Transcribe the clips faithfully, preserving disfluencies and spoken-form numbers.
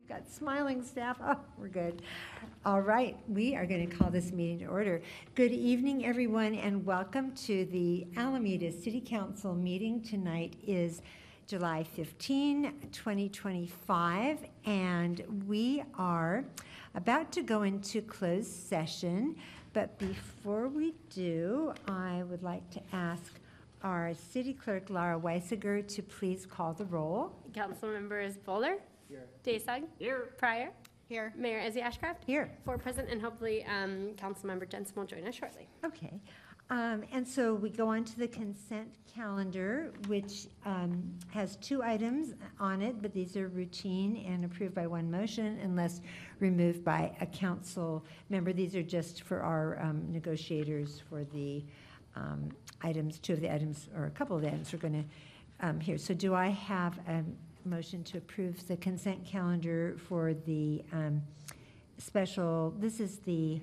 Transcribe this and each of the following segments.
Got smiling staff. Oh, we're good. All right, we are going to call this meeting to order. Good evening, everyone, and welcome to the Alameda City Council meeting. Tonight is July fifteenth, twenty twenty-five, and we are about to go into closed session. But before we do, I would like to ask our city clerk, Laura Weisiger, to please call the roll. Council members Bowler. Here. Daysog. Here. Pryor. Here. Mayor Ezzy Ashcraft. Here. For present, and hopefully um, Councilmember Jensen will join us shortly. Okay. Um, and so we go on to the consent calendar, which um, has two items on it, but these are routine and approved by one motion unless removed by a council member. These are just for our um, negotiators for the um, items, two of the items, or a couple of the items we're going to um, hear. So do I have a motion to approve the consent calendar for the um, special, this is the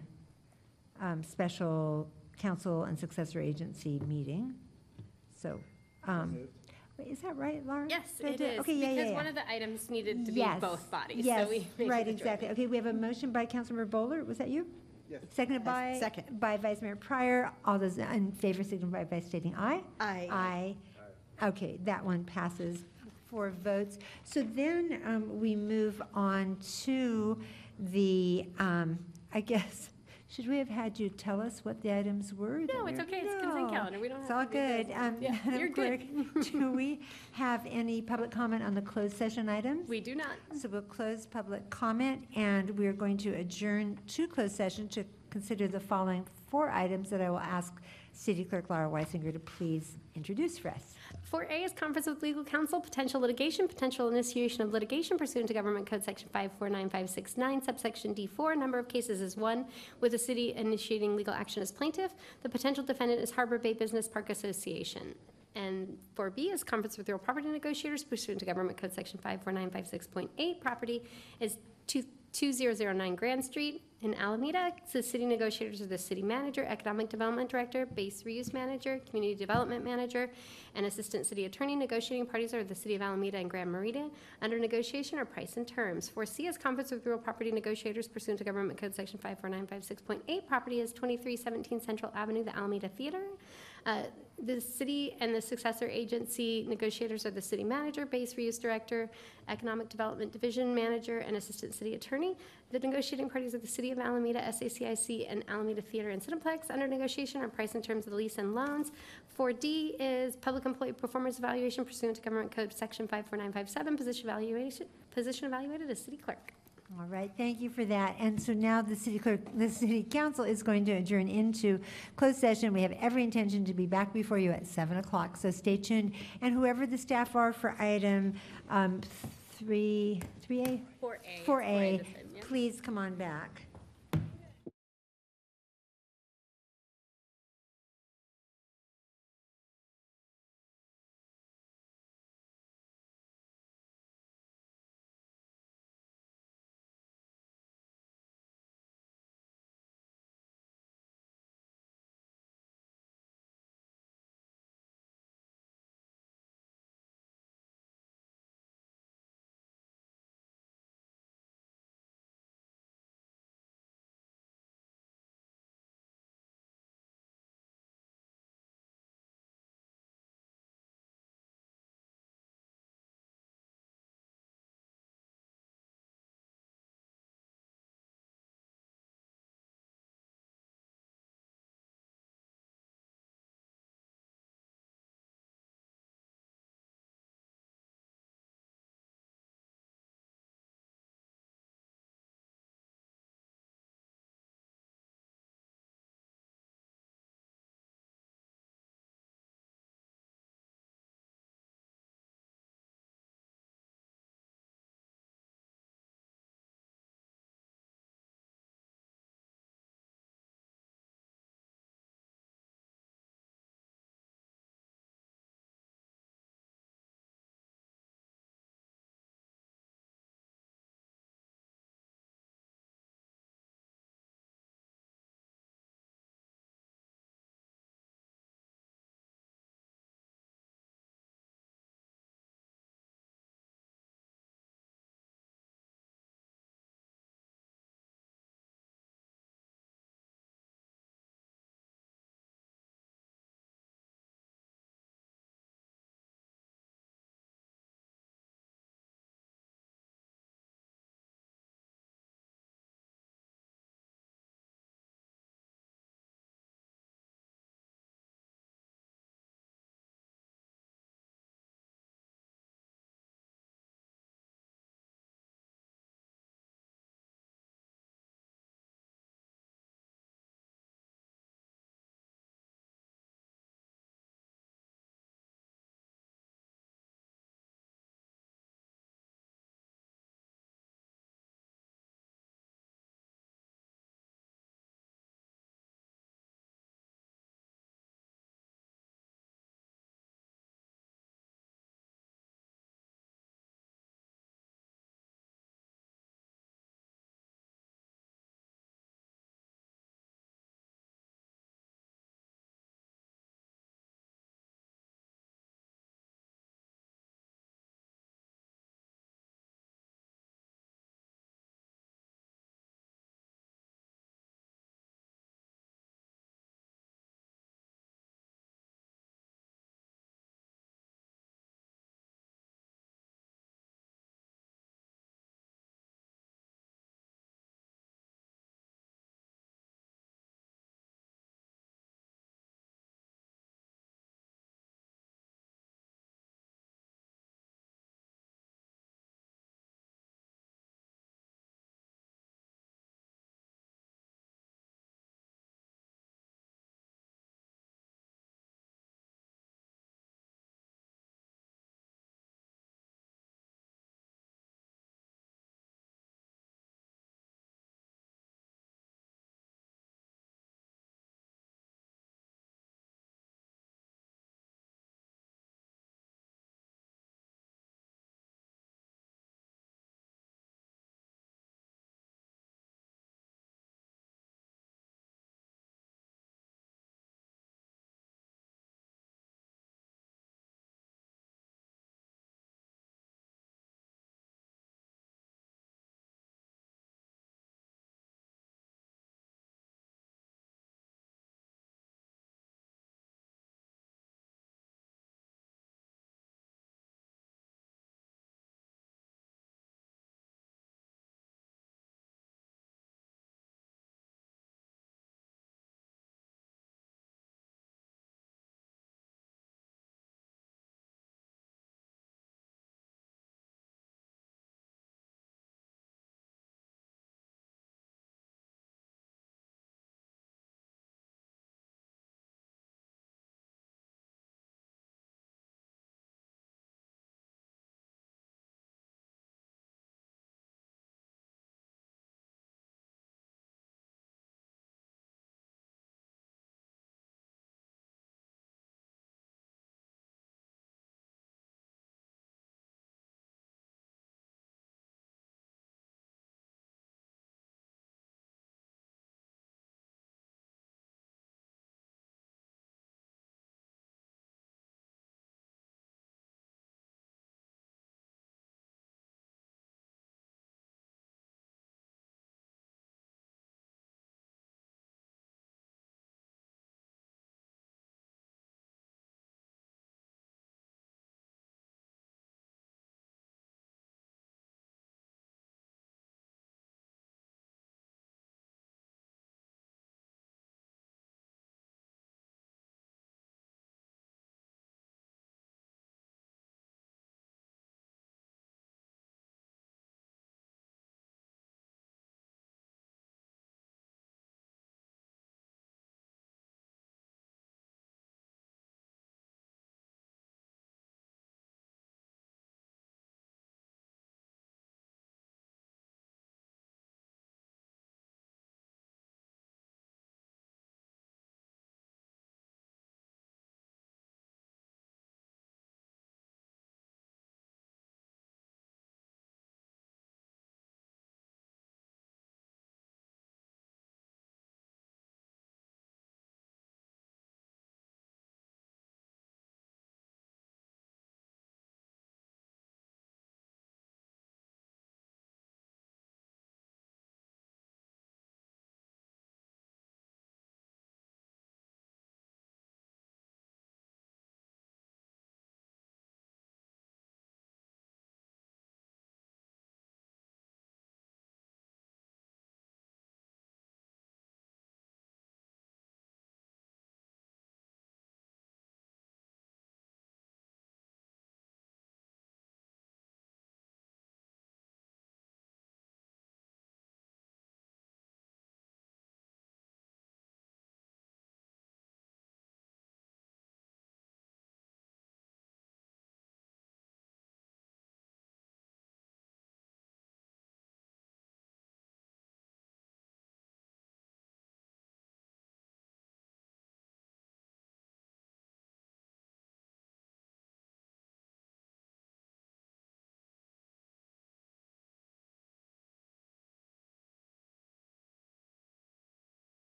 um, special council and successor agency meeting. So, um, wait, is that right, Laura? Yes, Did I it do is. Okay, yeah, because yeah, yeah. one of the items needed to Yes, be both bodies. Yes, so we made right, the exactly. joint. Okay, we have a motion by Councilmember Bowler. Was that you? Yes. Seconded by? Second. By Vice Mayor Pryor. All those in favor signify by stating aye. Aye. Aye. Okay, that one passes four votes. So then um, we move on to the, um, I guess, should we have had you tell us what the items were? that No, it's we're- okay. It's consent No. calendar. We don't have It's to all do this. good. Um, Yeah, Madam you're Clerk, good. do we have any public comment on the closed session items? We do not. So we'll close public comment, and we're going to adjourn to closed session to consider the following four items that I will ask City Clerk Laura Weisinger to please introduce for us. four A is conference with legal counsel, potential litigation, potential initiation of litigation pursuant to Government Code Section five four nine five six nine, subsection D four. Number of cases is one, with the city initiating legal action as plaintiff. The potential defendant is Harbor Bay Business Park Association. And four B is conference with real property negotiators pursuant to Government Code Section five four nine five six point eight. Property is two two zero zero nine Grand Street in Alameda. The city negotiators are the city manager, economic development director, base reuse manager, community development manager, and assistant city attorney. Negotiating parties are the city of Alameda and Grand Marina. Under negotiation are price and terms. four C is conference with real property negotiators pursuant to Government Code Section five four nine five six point eight. Property is twenty-three seventeen Central Avenue, the Alameda Theater. Uh, the city and the successor agency negotiators are the city manager, base reuse director, economic development division manager, and assistant city attorney. The negotiating parties are the city of Alameda, S A C I C, and Alameda Theater and Cineplex. Under negotiation are price and terms of the lease and loans. four D is public employee performance evaluation pursuant to Government Code Section five four nine five seven. Position evaluation, position evaluated as city clerk. All right, thank you for that. And so now the city clerk, the city council is going to adjourn into closed session. We have every intention to be back before you at seven o'clock, so stay tuned. And whoever the staff are for item um, three, three A? four A. four A, please come on back.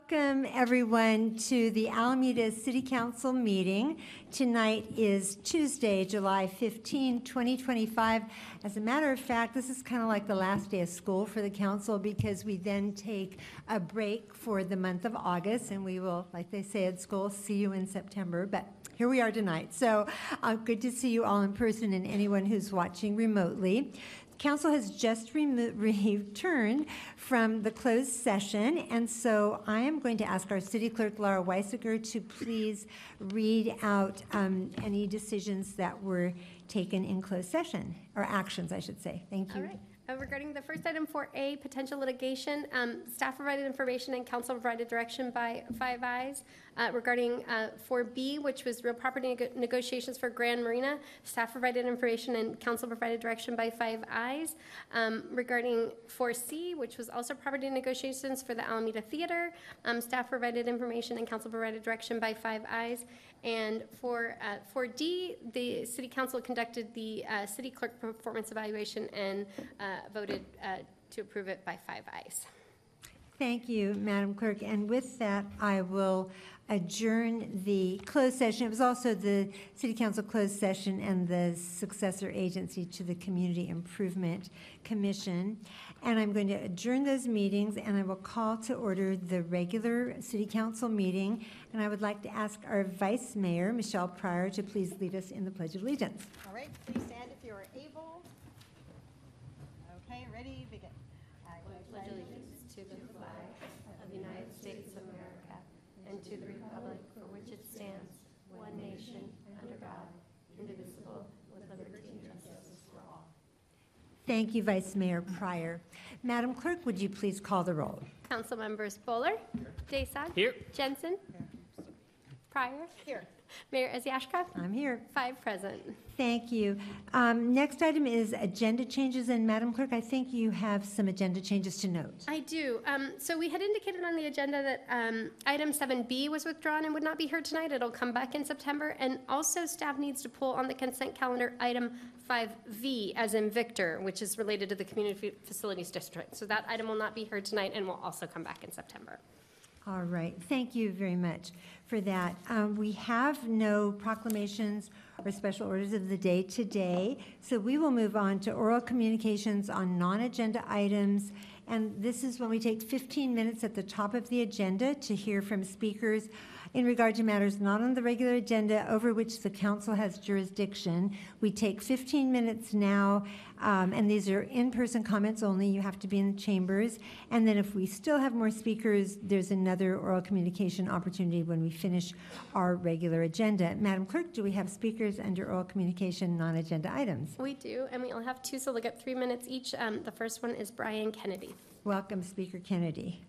Welcome, everyone, to the Alameda City Council meeting. Tonight is Tuesday, July fifteenth, twenty twenty-five. As a matter of fact, this is kind of like the last day of school for the council because we then take a break for the month of August, and we will, like they say at school, see you in September. But here we are tonight. So uh, good to see you all in person and anyone who's watching remotely. Council has just remo- returned from the closed session, and so I am going to ask our city clerk, Laura Weisiger, to please read out um, any decisions that were taken in closed session, or actions, I should say. Thank you. All right. Uh, Regarding the first item, four A, potential litigation, um, staff provided information and council provided direction by five ayes. Uh, Regarding uh, four B, which was real property neg- negotiations for Grand Marina, staff provided information and council provided direction by five ayes. Um, Regarding four C, which was also property negotiations for the Alameda Theater, um, staff provided information and council provided direction by five ayes. And for uh, four D, the city council conducted the uh, city clerk performance evaluation and uh, voted uh, to approve it by five ayes. Thank you, Madam Clerk. And with that, I will adjourn the closed session. It was also the City Council closed session and the successor agency to the Community Improvement Commission. And I'm going to adjourn those meetings, and I will call to order the regular City Council meeting. And I would like to ask our Vice Mayor, Michelle Pryor, to please lead us in the Pledge of Allegiance. All right, please stand if you are able. Okay, ready, begin. I Pledge allegiance to the flag of the United States of America and to the republic for which it stands, one nation, under God, indivisible, with liberty and justice for all. Thank you, Vice Mayor Pryor. Madam Clerk, would you please call the roll? Council members Bowler, Daysad, Here. Jensen, Pryor, Here. Mayor Ezyashka, I'm here. five present. Thank you. Um, Next item is agenda changes, and Madam Clerk, I think you have some agenda changes to note. I do. Um, so we had indicated on the agenda that um, item seven B was withdrawn and would not be heard tonight. It'll come back in September. And also staff needs to pull on the consent calendar item five V, as in Victor, which is related to the Community Facilities District. So that item will not be heard tonight and will also come back in September. All right. Thank you very much for that. Um, We have no proclamations or special orders of the day today, so we will move on to oral communications on non-agenda items. And this is when we take fifteen minutes at the top of the agenda to hear from speakers in regard to matters not on the regular agenda over which the council has jurisdiction. We take fifteen minutes now, um, and these are in-person comments only. You have to be in the chambers. And then if we still have more speakers, there's another oral communication opportunity when we finish our regular agenda. Madam Clerk, do we have speakers under oral communication non-agenda items? We do, and we only have two, so they'll get three minutes each. Um, the first one is Brian Kennedy. Welcome, Speaker Kennedy.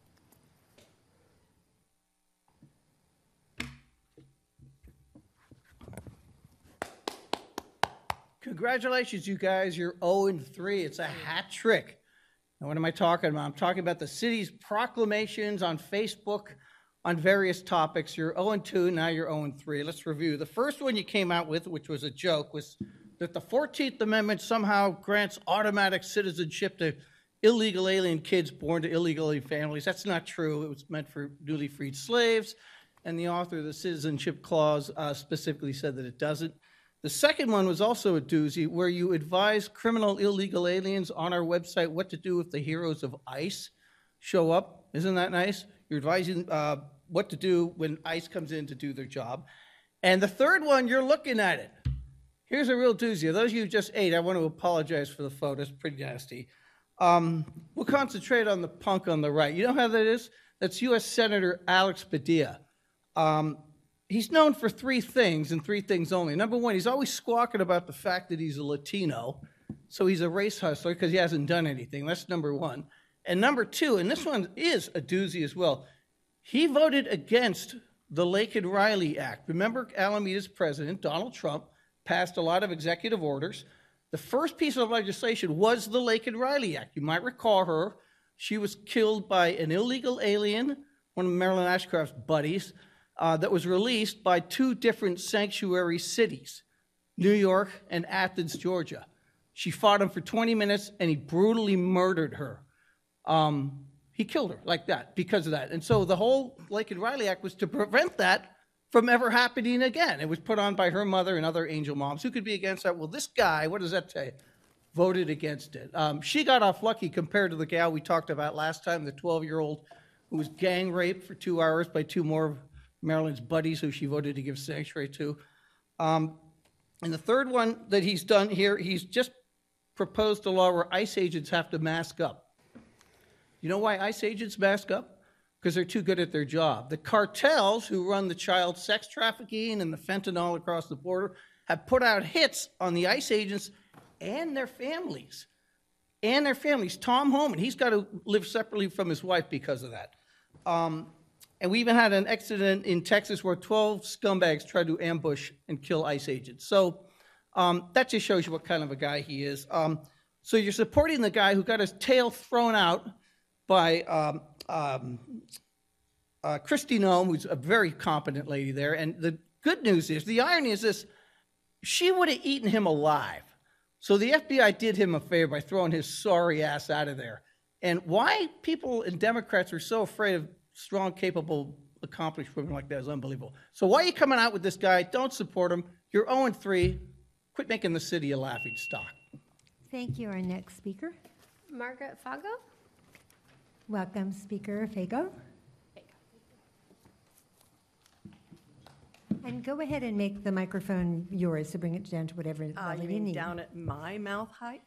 Congratulations, you guys. You're oh and three. It's a hat trick. And what am I talking about? I'm talking about the city's proclamations on Facebook on various topics. You're oh and two, now you're oh and three. Let's review. The first one you came out with, which was a joke, was that the fourteenth Amendment somehow grants automatic citizenship to illegal alien kids born to illegal alien families. That's not true. It was meant for newly freed slaves, and the author of the Citizenship Clause uh, specifically said that it doesn't. The second one was also a doozy, where you advise criminal illegal aliens on our website what to do if the heroes of ICE show up. Isn't that nice? You're advising uh, what to do when ICE comes in to do their job. And the third one, you're looking at it. Here's a real doozy. Those of you who just ate, I want to apologize for the photo. It's pretty nasty. Um, we'll concentrate on the punk on the right. You know how that is? That's U S Senator Alex Padilla. Um, he's known for three things and three things only. Number one, he's always squawking about the fact that he's a Latino. So he's a race hustler because he hasn't done anything. That's number one. And number two, and this one is a doozy as well, he voted against the Laken-Riley Act. Remember, Alameda's president, Donald Trump, passed a lot of executive orders. The first piece of legislation was the Laken-Riley Act. You might recall her. She was killed by an illegal alien, one of Marilyn Ashcroft's buddies, uh, that was released by two different sanctuary cities, New York and Athens, Georgia. She fought him for twenty minutes, and he brutally murdered her. Um, He killed her like that because of that. And so the whole Laken Riley Act was to prevent that from ever happening again. It was put on by her mother and other angel moms. Who could be against that? Well, this guy, what does that tell you? Voted against it. Um, she got off lucky compared to the gal we talked about last time, the twelve-year-old who was gang raped for two hours by two more of Marilyn's buddies who she voted to give sanctuary to. Um, and the third one that he's done here, he's just proposed a law where ICE agents have to mask up. You know why ICE agents mask up? Because they're too good at their job. The cartels who run the child sex trafficking and the fentanyl across the border have put out hits on the ICE agents and their families. And their families. Tom Homan, he's got to live separately from his wife because of that. Um, and we even had an accident in Texas where twelve scumbags tried to ambush and kill ICE agents. So um, that just shows you what kind of a guy he is. Um, so you're supporting the guy who got his tail thrown out by um, um, uh, Kristi Noem, who's a very competent lady there. And the good news is, the irony is this, she would have eaten him alive. So the F B I did him a favor by throwing his sorry ass out of there. And why people and Democrats are so afraid of strong, capable, accomplished women like that is unbelievable. So why are you coming out with this guy? Don't support him. You're oh and three. Quit making the city a laughing stock. Thank you. Our next speaker. Margaret Fago? Welcome, Speaker Fago. And go ahead and make the microphone yours, so bring it down to whatever Uh, level you you mean need. down at my mouth height?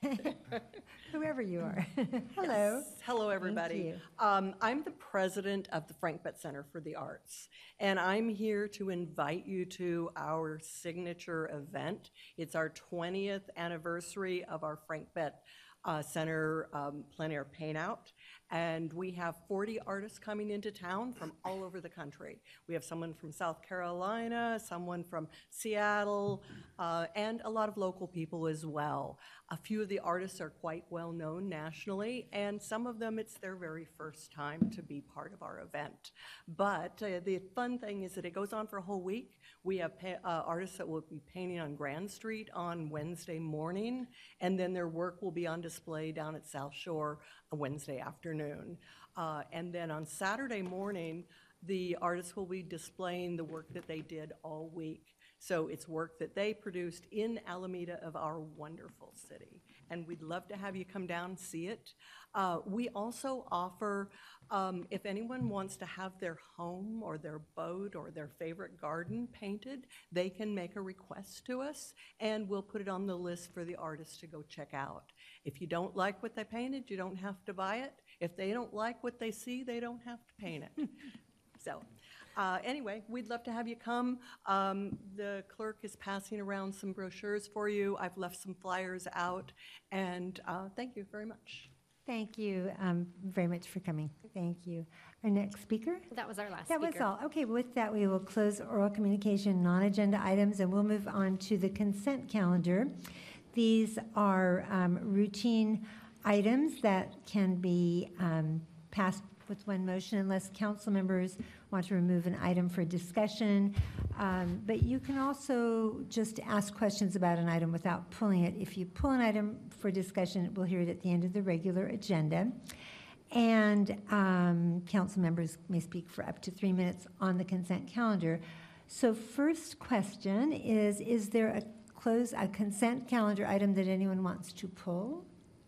Whoever you are. Hello. Yes. Hello, everybody. you. Um, I'm the president of the Frank Betts Center for the Arts, and I'm here to invite you to our signature event. It's our twentieth anniversary of our Frank Betts uh, Center um, plein air paint out. And we have forty artists coming into town from all over the country. We have someone from South Carolina, someone from Seattle, uh, and a lot of local people as well. A few of the artists are quite well known nationally, and some of them it's their very first time to be part of our event. But uh, the fun thing is that it goes on for a whole week. We have pa- uh, artists that will be painting on Grand Street on Wednesday morning, and then their work will be on display down at South Shore on Wednesday afternoon. Uh, and then on Saturday morning, the artists will be displaying the work that they did all week. So it's work that they produced in Alameda of our wonderful city. And we'd love to have you come down and see it. Uh, we also offer, um, if anyone wants to have their home or their boat or their favorite garden painted, they can make a request to us, and we'll put it on the list for the artists to go check out. If you don't like what they painted, you don't have to buy it. If they don't like what they see, they don't have to paint it. So. Uh, anyway, we'd love to have you come. Um, the clerk is passing around some brochures for you. I've left some flyers out, and uh, thank you very much. Thank you um, very much for coming. Thank you. Our next speaker? That was our last That speaker. was all. Okay, with that, we will close oral communication, non-agenda items, and we'll move on to the consent calendar. These are um, routine items that can be um, passed with one motion unless council members want to remove an item for discussion. Um, But you can also just ask questions about an item without pulling it. If you pull an item for discussion, we'll hear it at the end of the regular agenda. And um, council members may speak for up to three minutes on the consent calendar. So first question is, is there a close, a consent calendar item that anyone wants to pull?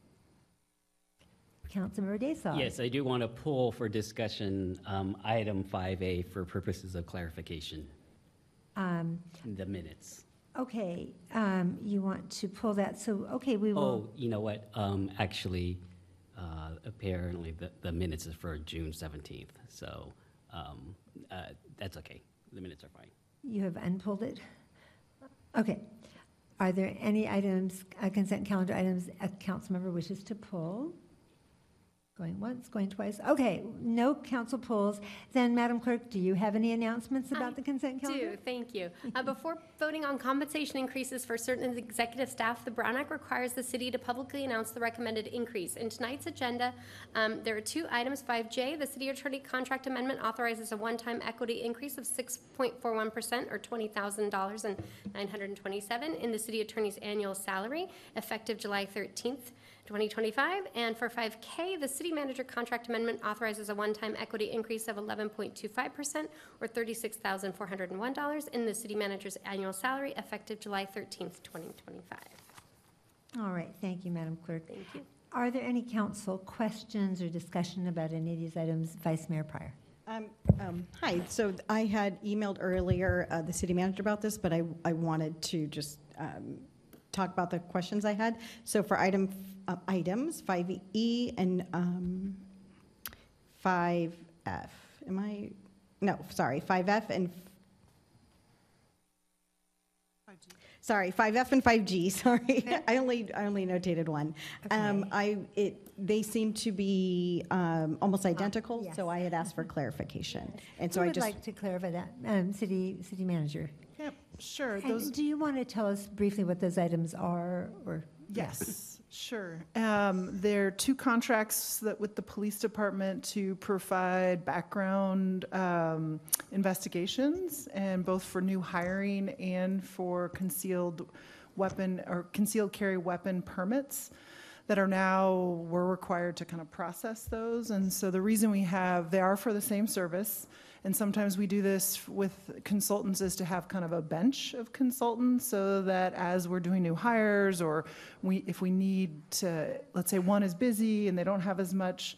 Councilmember Daysaw. Yes, I do want to pull for discussion um, item five A for purposes of clarification, Um, the minutes. Okay, um, you want to pull that, so, okay, we will, Oh, you know what? Um, Actually, uh, apparently the the minutes is for June seventeenth, so um, uh, that's okay. The minutes are fine. you have unpulled it? Okay. Are there any items, uh, consent calendar items a council member wishes to pull? Going once, going twice. Okay, no council pulls. Then, Madam Clerk, do you have any announcements about I the consent calendar? do, thank you. Uh, Before voting on compensation increases for certain executive staff, the Brown Act requires the city to publicly announce the recommended increase. In tonight's agenda, um, there are two items. five J, the city attorney contract amendment authorizes a one-time equity increase of six point four one percent or twenty thousand dollars and nine hundred twenty-seven in the city attorney's annual salary, effective July thirteenth, twenty twenty-five. And for five K, the city manager contract amendment authorizes a one-time equity increase of eleven point two five percent or thirty-six thousand four hundred one dollars in the city manager's annual salary effective July thirteenth, twenty twenty-five. All right, thank you, Madam Clerk. Thank you. Are there any council questions or discussion about any of these items? Vice Mayor Pryor. Um, um, Hi, so I had emailed earlier uh, the city manager about this, but I, I wanted to just um, talk about the questions I had. So for item, uh, items five E and um, five F, am I, no, sorry, five F and, sorry, five F and five G, sorry. I only, I only notated one. Um, Okay. I, it, they seem to be um, almost identical, yes. so I had asked for clarification. And so Who I would just. like to clarify that? Um, City, City Manager. Yep, sure. And Those, do you want to tell us briefly what those items are, or? yes, sure. Um, There are two contracts that with the police department to provide background um, investigations, and both for new hiring and for concealed weapon or concealed carry weapon permits that are now, we're required to kind of process those. And so the reason we have, they are for the same service. And sometimes we do this with consultants is to have kind of a bench of consultants so that as we're doing new hires or we, if we need to, let's say one is busy and they don't have as much,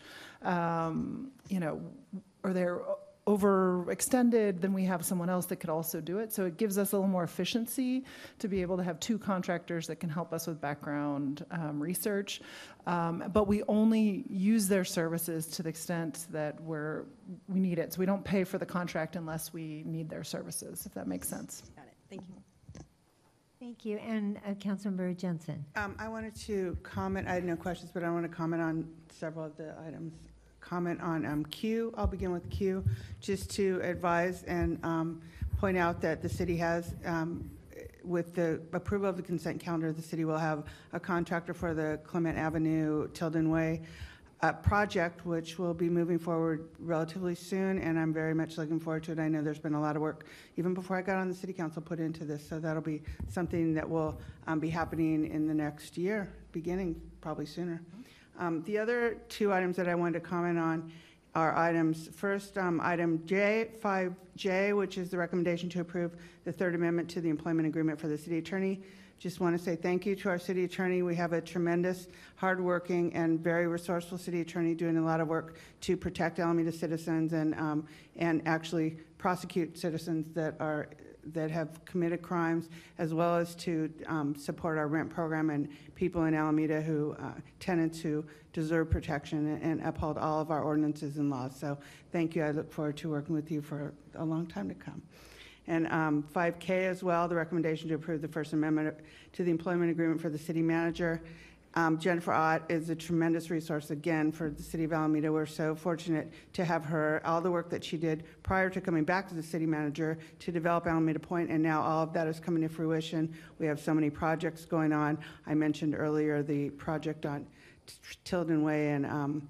um, you know, or they're overextended, then we have someone else that could also do it. So it gives us a little more efficiency to be able to have two contractors that can help us with background um, research. Um, but we only use their services to the extent that we're, we need it. So we don't pay for the contract unless we need their services, if that makes sense. Got it, thank you. Thank you. And uh, Councilmember Jensen. Um, I wanted to comment, I had no questions, but I want to comment on several of the items. Comment on um, Q, I'll begin with Q, just to advise and um, point out that the city has, um, with the approval of the consent calendar, the city will have a contractor for the Clement Avenue, Tilden Way uh, project, which will be moving forward relatively soon, and I'm very much looking forward to it. I know there's been a lot of work, even before I got on the city council, put into this, so that'll be something that will um, be happening in the next year, beginning probably sooner. Um, The other two items that I wanted to comment on are items, first, um, item J, five J, which is the recommendation to approve the Third Amendment to the employment agreement for the city attorney. Just want to say thank you to our city attorney. We have a tremendous, hardworking, and very resourceful city attorney doing a lot of work to protect Alameda citizens and, um, and actually prosecute citizens that are that have committed crimes, as well as to um, support our rent program and people in Alameda who, uh, tenants who deserve protection, and, and uphold all of our ordinances and laws. So thank you. I look forward to working with you for a long time to come. And um, five K as well, the recommendation to approve the First Amendment to the employment agreement for the city manager. Um, Jennifer Ott is a tremendous resource, again, for the city of Alameda. We're so fortunate to have her, all the work that she did prior to coming back to the city manager to develop Alameda Point, and now all of that is coming to fruition. We have so many projects going on. I mentioned earlier the project on Tilden Way and um,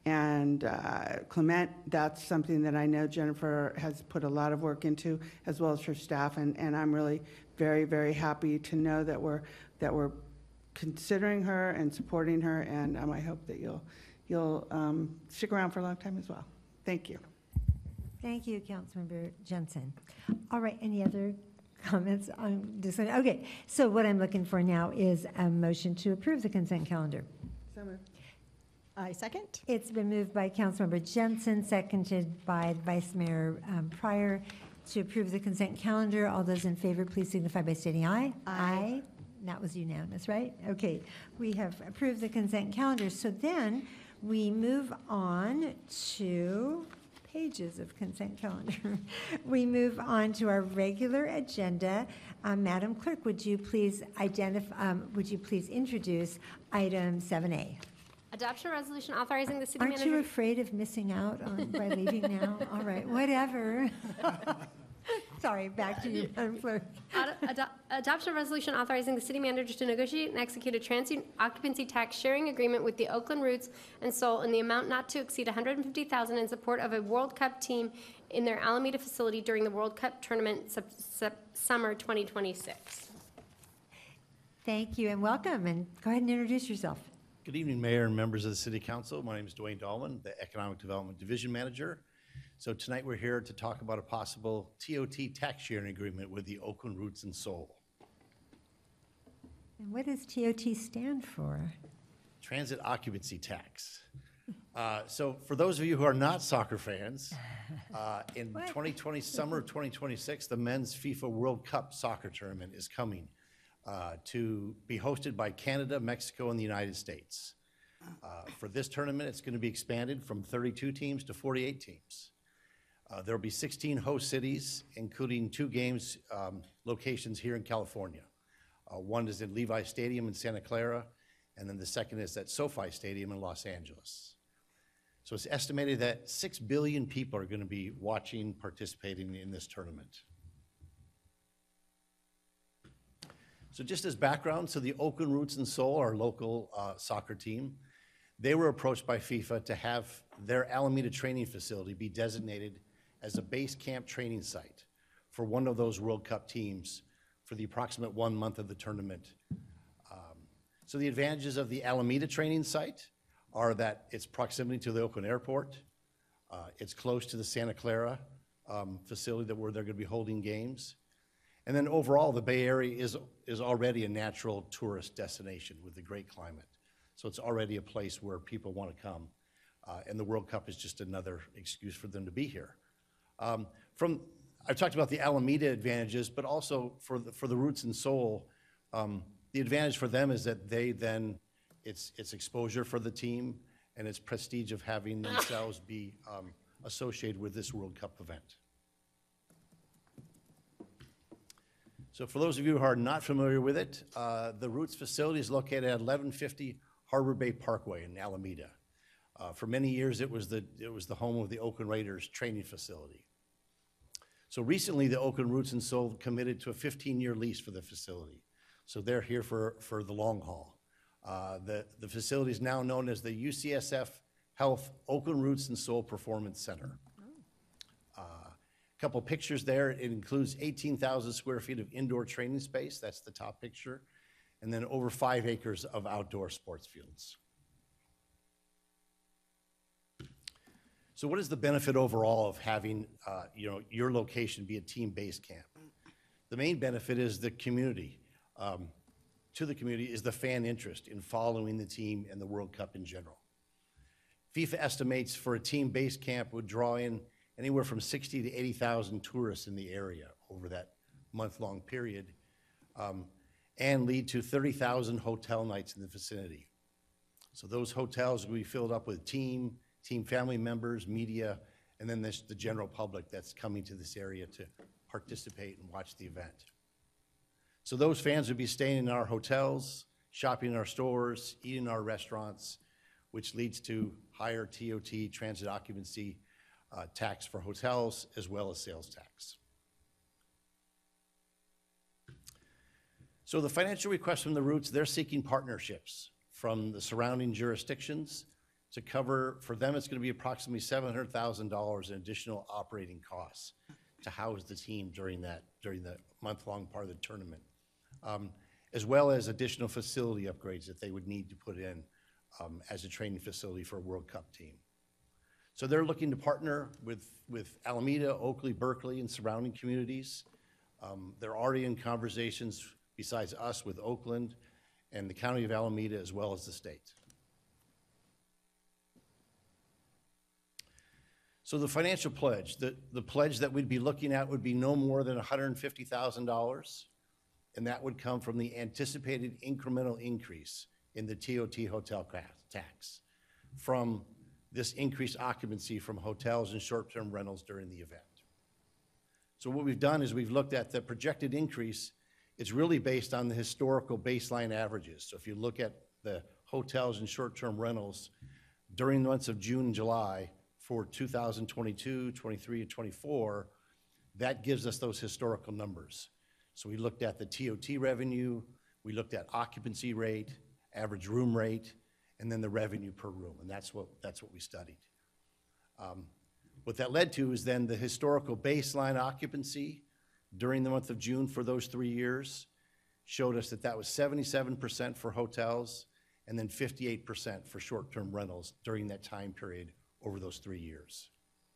and uh, Clement. That's something that I know Jennifer has put a lot of work into, as well as her staff, and, and I'm really very, very happy to know that we're that we're considering her and supporting her, and um, I hope that you'll you'll um, stick around for a long time as well. Thank you. Thank you, Councilmember Jensen. All right, any other comments on this? Okay, so what I'm looking for now is a motion to approve the consent calendar. So moved. I second. It's been moved by Councilmember Jensen, seconded by Vice Mayor um, Pryor to approve the consent calendar. All those in favor, please signify by stating aye. Aye. That was unanimous, right? Okay, we have approved the consent calendar. So then we move on to pages of consent calendar. We move on to our regular agenda. Um, Madam Clerk, would you please identify, um, would you please introduce item seven A? Adoption resolution authorizing the city Aren't manager. you afraid of missing out on, by leaving now? All right, whatever. Sorry, back to you, Madam Clerk. Ad- ado- Adoption of resolution authorizing the city manager to negotiate and execute a transient occupancy tax sharing agreement with the Oakland Roots and Soul in the amount not to exceed one hundred fifty thousand dollars in support of a World Cup team in their Alameda facility during the World Cup tournament sub- sub- summer twenty twenty-six. Thank you and welcome, and go ahead and introduce yourself. Good evening, Mayor and members of the City Council. My name is Dwayne Dahlman, the Economic Development Division Manager. So tonight we're here to talk about a possible T O T tax sharing agreement with the Oakland Roots and Soul. And what does T O T stand for? Transit occupancy tax. Uh, so for those of you who are not soccer fans, uh, in What? twenty twenty, summer of twenty twenty-six, the Men's FIFA World Cup soccer tournament is coming uh, to be hosted by Canada, Mexico, and the United States. Uh, for this tournament, it's going to be expanded from thirty-two teams to forty-eight teams. Uh, there will be sixteen host cities, including two games um, locations here in California. Uh, one is in Levi Stadium in Santa Clara, and then the second is at SoFi Stadium in Los Angeles. So it's estimated that six billion people are going to be watching, participating in this tournament. So just as background, so the Oakland Roots and Soul, our local uh, soccer team, they were approached by FIFA to have their Alameda training facility be designated as a base camp training site for one of those World Cup teams for the approximate one month of the tournament. Um, so the advantages of the Alameda training site are that its proximity to the Oakland Airport, uh, it's close to the Santa Clara um, facility that where they're going to be holding games, and then overall the Bay Area is is already a natural tourist destination with the great climate, so it's already a place where people want to come, uh, and the World Cup is just another excuse for them to be here. Um, from I've talked about the Alameda advantages, but also for the, for the Roots and Soul, um, the advantage for them is that they then It's, it's exposure for the team, and it's prestige of having themselves be um, associated with this World Cup event. So for those of you who are not familiar with it, uh, the Roots facility is located at eleven fifty Harbor Bay Parkway in Alameda. Uh, for many years, it was, the, it was the home of the Oakland Raiders training facility. So recently, the Oakland Roots and Soul committed to a fifteen-year lease for the facility. So they're here for, for the long haul. Uh, the, the facility is now known as the U C S F Health Oakland Roots and Soul Performance Center. A uh, couple pictures there. It includes eighteen thousand square feet of indoor training space. That's the top picture. And then over five acres of outdoor sports fields. So what is the benefit overall of having uh, you know, your location be a team-based camp? The main benefit is the community. Um, to the community is the fan interest in following the team and the World Cup in general. FIFA estimates for a team-based camp would draw in anywhere from sixty to eighty thousand tourists in the area over that month-long period, um, and lead to thirty thousand hotel nights in the vicinity. So those hotels will be filled up with team, team family members, media, and then this, the general public that's coming to this area to participate and watch the event. So those fans would be staying in our hotels, shopping in our stores, eating in our restaurants, which leads to higher T O T, transit occupancy uh, tax for hotels, as well as sales tax. So the financial request from the Roots, they're seeking partnerships from the surrounding jurisdictions to cover, for them it's going to be approximately seven hundred thousand dollars in additional operating costs to house the team during that, during the month-long part of the tournament. Um, as well as additional facility upgrades that they would need to put in um, as a training facility for a World Cup team. So they're looking to partner with, with Alameda, Oakley, Berkeley, and surrounding communities. Um, they're already in conversations, besides us, with Oakland and the County of Alameda, as well as the state. So the financial pledge, the, the pledge that we'd be looking at would be no more than one hundred fifty thousand dollars. And that would come from the anticipated incremental increase in the T O T hotel tax from this increased occupancy from hotels and short-term rentals during the event. So what we've done is we've looked at the projected increase. It's really based on the historical baseline averages. So if you look at the hotels and short-term rentals during the months of June and July for two thousand twenty-two, twenty-three, and twenty-four, that gives us those historical numbers. So we looked at the T O T revenue, we looked at occupancy rate, average room rate, and then the revenue per room, and that's what, that's what we studied. Um, what that led to is then the historical baseline occupancy during the month of June for those three years showed us that that was seventy-seven percent for hotels and then fifty-eight percent for short-term rentals during that time period over those three years.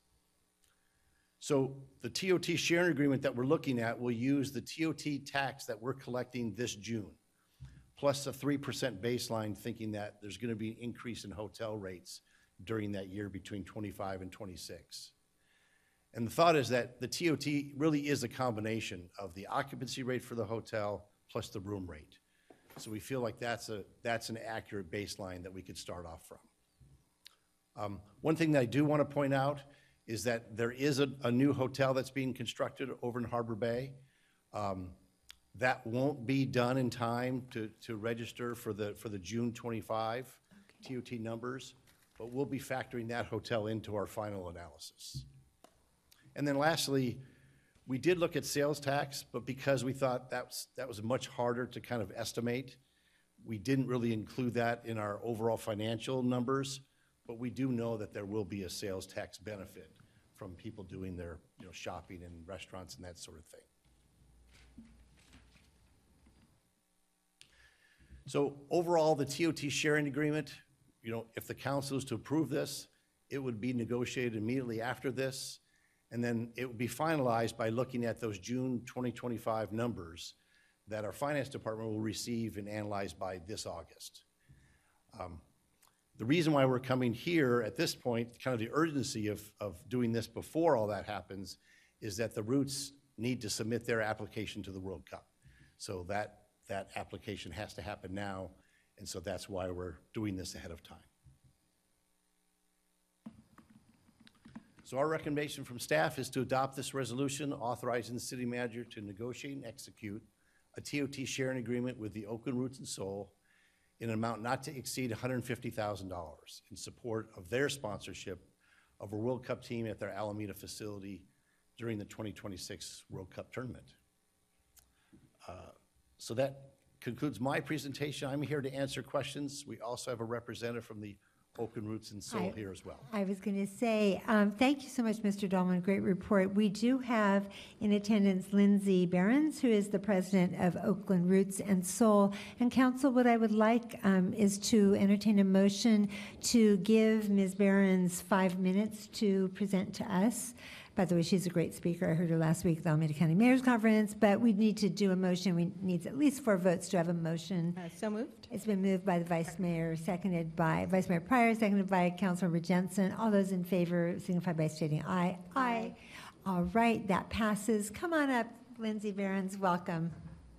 So the T O T sharing agreement that we're looking at will use the T O T tax that we're collecting this June, plus a three percent baseline, thinking that there's going to be an increase in hotel rates during that year between twenty-five and twenty-six. And the thought is that the T O T really is a combination of the occupancy rate for the hotel plus the room rate. So we feel like that's a that's an accurate baseline that we could start off from. Um, one thing that I do want to point out is that there is a, a new hotel that's being constructed over in Harbor Bay. Um, that won't be done in time to, to register for the, for the June twenty-five okay. T O T numbers, but we'll be factoring that hotel into our final analysis. And then lastly, we did look at sales tax, but because we thought that was, that was much harder to kind of estimate, we didn't really include that in our overall financial numbers, but we do know that there will be a sales tax benefit from people doing their, you know, shopping in restaurants and that sort of thing. So overall, the T O T sharing agreement, you know, if the council is to approve this, it would be negotiated immediately after this, and then it would be finalized by looking at those June twenty twenty-five numbers that our finance department will receive and analyze by this August. Um, The reason why we're coming here at this point, kind of the urgency of, of doing this before all that happens, is that the Roots need to submit their application to the World Cup. So that, that application has to happen now, and so that's why we're doing this ahead of time. So our recommendation from staff is to adopt this resolution authorizing the city manager to negotiate and execute a T O T sharing agreement with the Oakland Roots and Soul in an amount not to exceed one hundred fifty thousand dollars in support of their sponsorship of a World Cup team at their Alameda facility during the twenty twenty-six World Cup tournament. Uh, so that concludes my presentation. I'm here to answer questions. We also have a representative from the Oakland Roots and Soul I- here as well. I was going to say, um, thank you so much, Mister Dahlman. Great report. We do have in attendance Lindsay Behrens, who is the president of Oakland Roots and Soul. And council, what I would like um, is to entertain a motion to give Miz Behrens five minutes to present to us. By the way, she's a great speaker. I heard her last week at the Alameda County Mayor's Conference, but we need to do a motion. We need at least four votes to have a motion. Uh, So moved. It's been moved by the Vice Mayor, seconded by Vice Mayor Pryor, seconded by Councilmember Jensen. All those in favor signify by stating aye. Aye. All right, that passes. Come on up, Lindsay Behrens, welcome.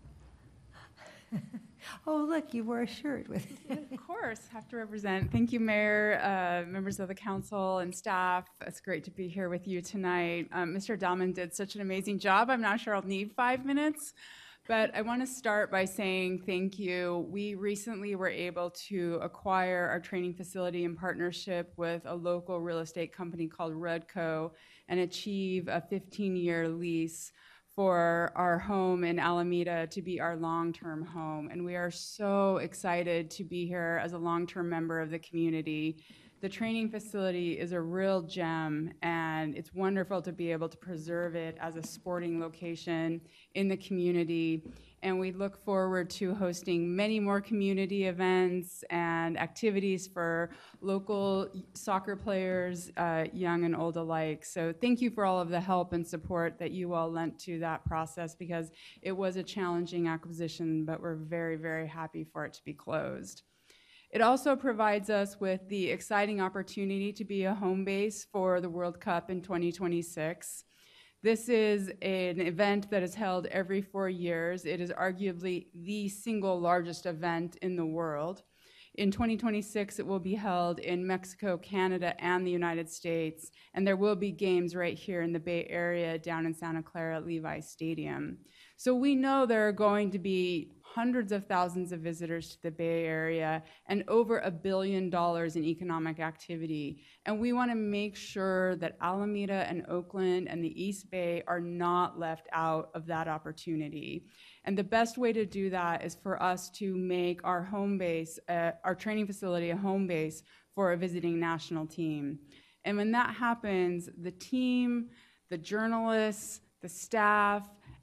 Oh, look, you wore a shirt with. Of course, have to represent. Thank you, Mayor, uh, members of the council and staff. It's great to be here with you tonight. Um, Mister Dahlman did such an amazing job. I'm not sure I'll need five minutes, but I want to start by saying thank you. We recently were able to acquire our training facility in partnership with a local real estate company called Redco and achieve a fifteen-year lease for our home in Alameda to be our long-term home. And we are so excited to be here as a long-term member of the community. The training facility is a real gem, and it's wonderful to be able to preserve it as a sporting location in the community. And we look forward to hosting many more community events and activities for local soccer players, uh, young and old alike. So thank you for all of the help and support that you all lent to that process, because it was a challenging acquisition, but we're very, very happy for it to be closed. It also provides us with the exciting opportunity to be a home base for the World Cup in twenty twenty-six. This is an event that is held every four years. It is arguably the single largest event in the world. In twenty twenty-six, it will be held in Mexico, Canada, and the United States, and there will be games right here in the Bay Area down in Santa Clara at Levi Stadium. So we know there are going to be hundreds of thousands of visitors to the Bay Area and over a billion dollars in economic activity. And we want to make sure that Alameda and Oakland and the East Bay are not left out of that opportunity. And the best way to do that is for us to make our home base, uh, our training facility, a home base for a visiting national team. And when that happens, the team, the journalists, the staff,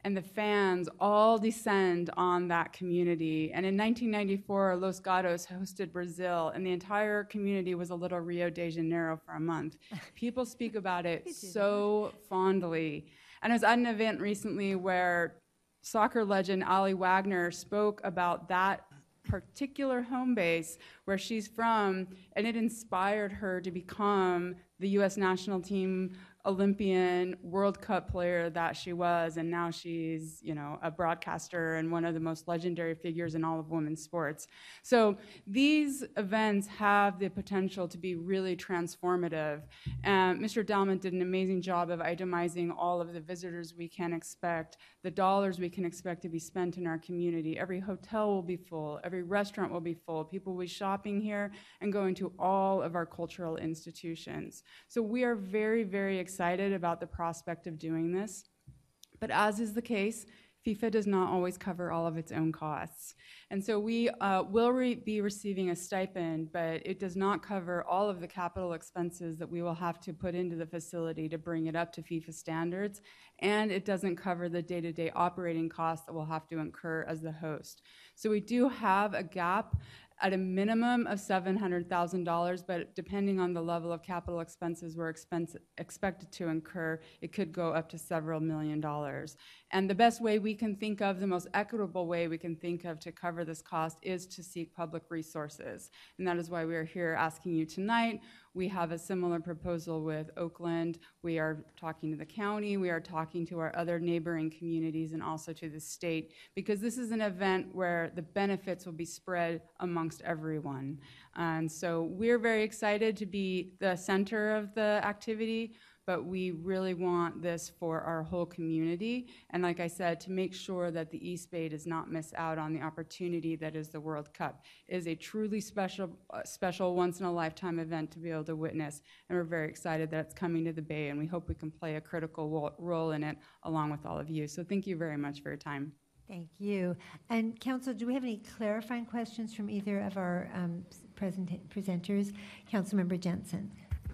and the fans all descend on that community. And in nineteen ninety-four, Los Gatos hosted Brazil, and the entire community was a little Rio de Janeiro for a month. People speak about it so fondly. And I was at an event recently where soccer legend Ali Wagner spoke about that particular home base where she's from, and it inspired her to become the U S national team Olympian World Cup player that she was, and now she's, you know, a broadcaster and one of the most legendary figures in all of women's sports. So these events have the potential to be really transformative. And Mister Dalman did an amazing job of itemizing all of the visitors we can expect, the dollars we can expect to be spent in our community. Every hotel will be full, every restaurant will be full, people will be shopping here and going to all of our cultural institutions. So we are very, very excited excited about the prospect of doing this. But as is the case, FIFA does not always cover all of its own costs. And so we uh, will re- be receiving a stipend, but it does not cover all of the capital expenses that we will have to put into the facility to bring it up to FIFA standards. And it doesn't cover the day-to-day operating costs that we'll have to incur as the host. So we do have a gap at a minimum of seven hundred thousand dollars, but depending on the level of capital expenses we're expense, expected to incur, it could go up to several million dollars. And the best way we can think of, the most equitable way we can think of to cover this cost is to seek public resources. And that is why we are here asking you tonight. We have a similar proposal with Oakland. We are talking to the county. We are talking to our other neighboring communities and also to the state, because this is an event where the benefits will be spread amongst everyone. And so we're very excited to be the center of the activity, but we really want this for our whole community. And like I said, to make sure that the East Bay does not miss out on the opportunity that is the World Cup. It is a truly special, uh, special once-in-a-lifetime event to be able to witness. And we're very excited that it's coming to the Bay, and we hope we can play a critical wo- role in it along with all of you. So thank you very much for your time. Thank you. And Council, do we have any clarifying questions from either of our um, present- presenters? Councilmember Jensen.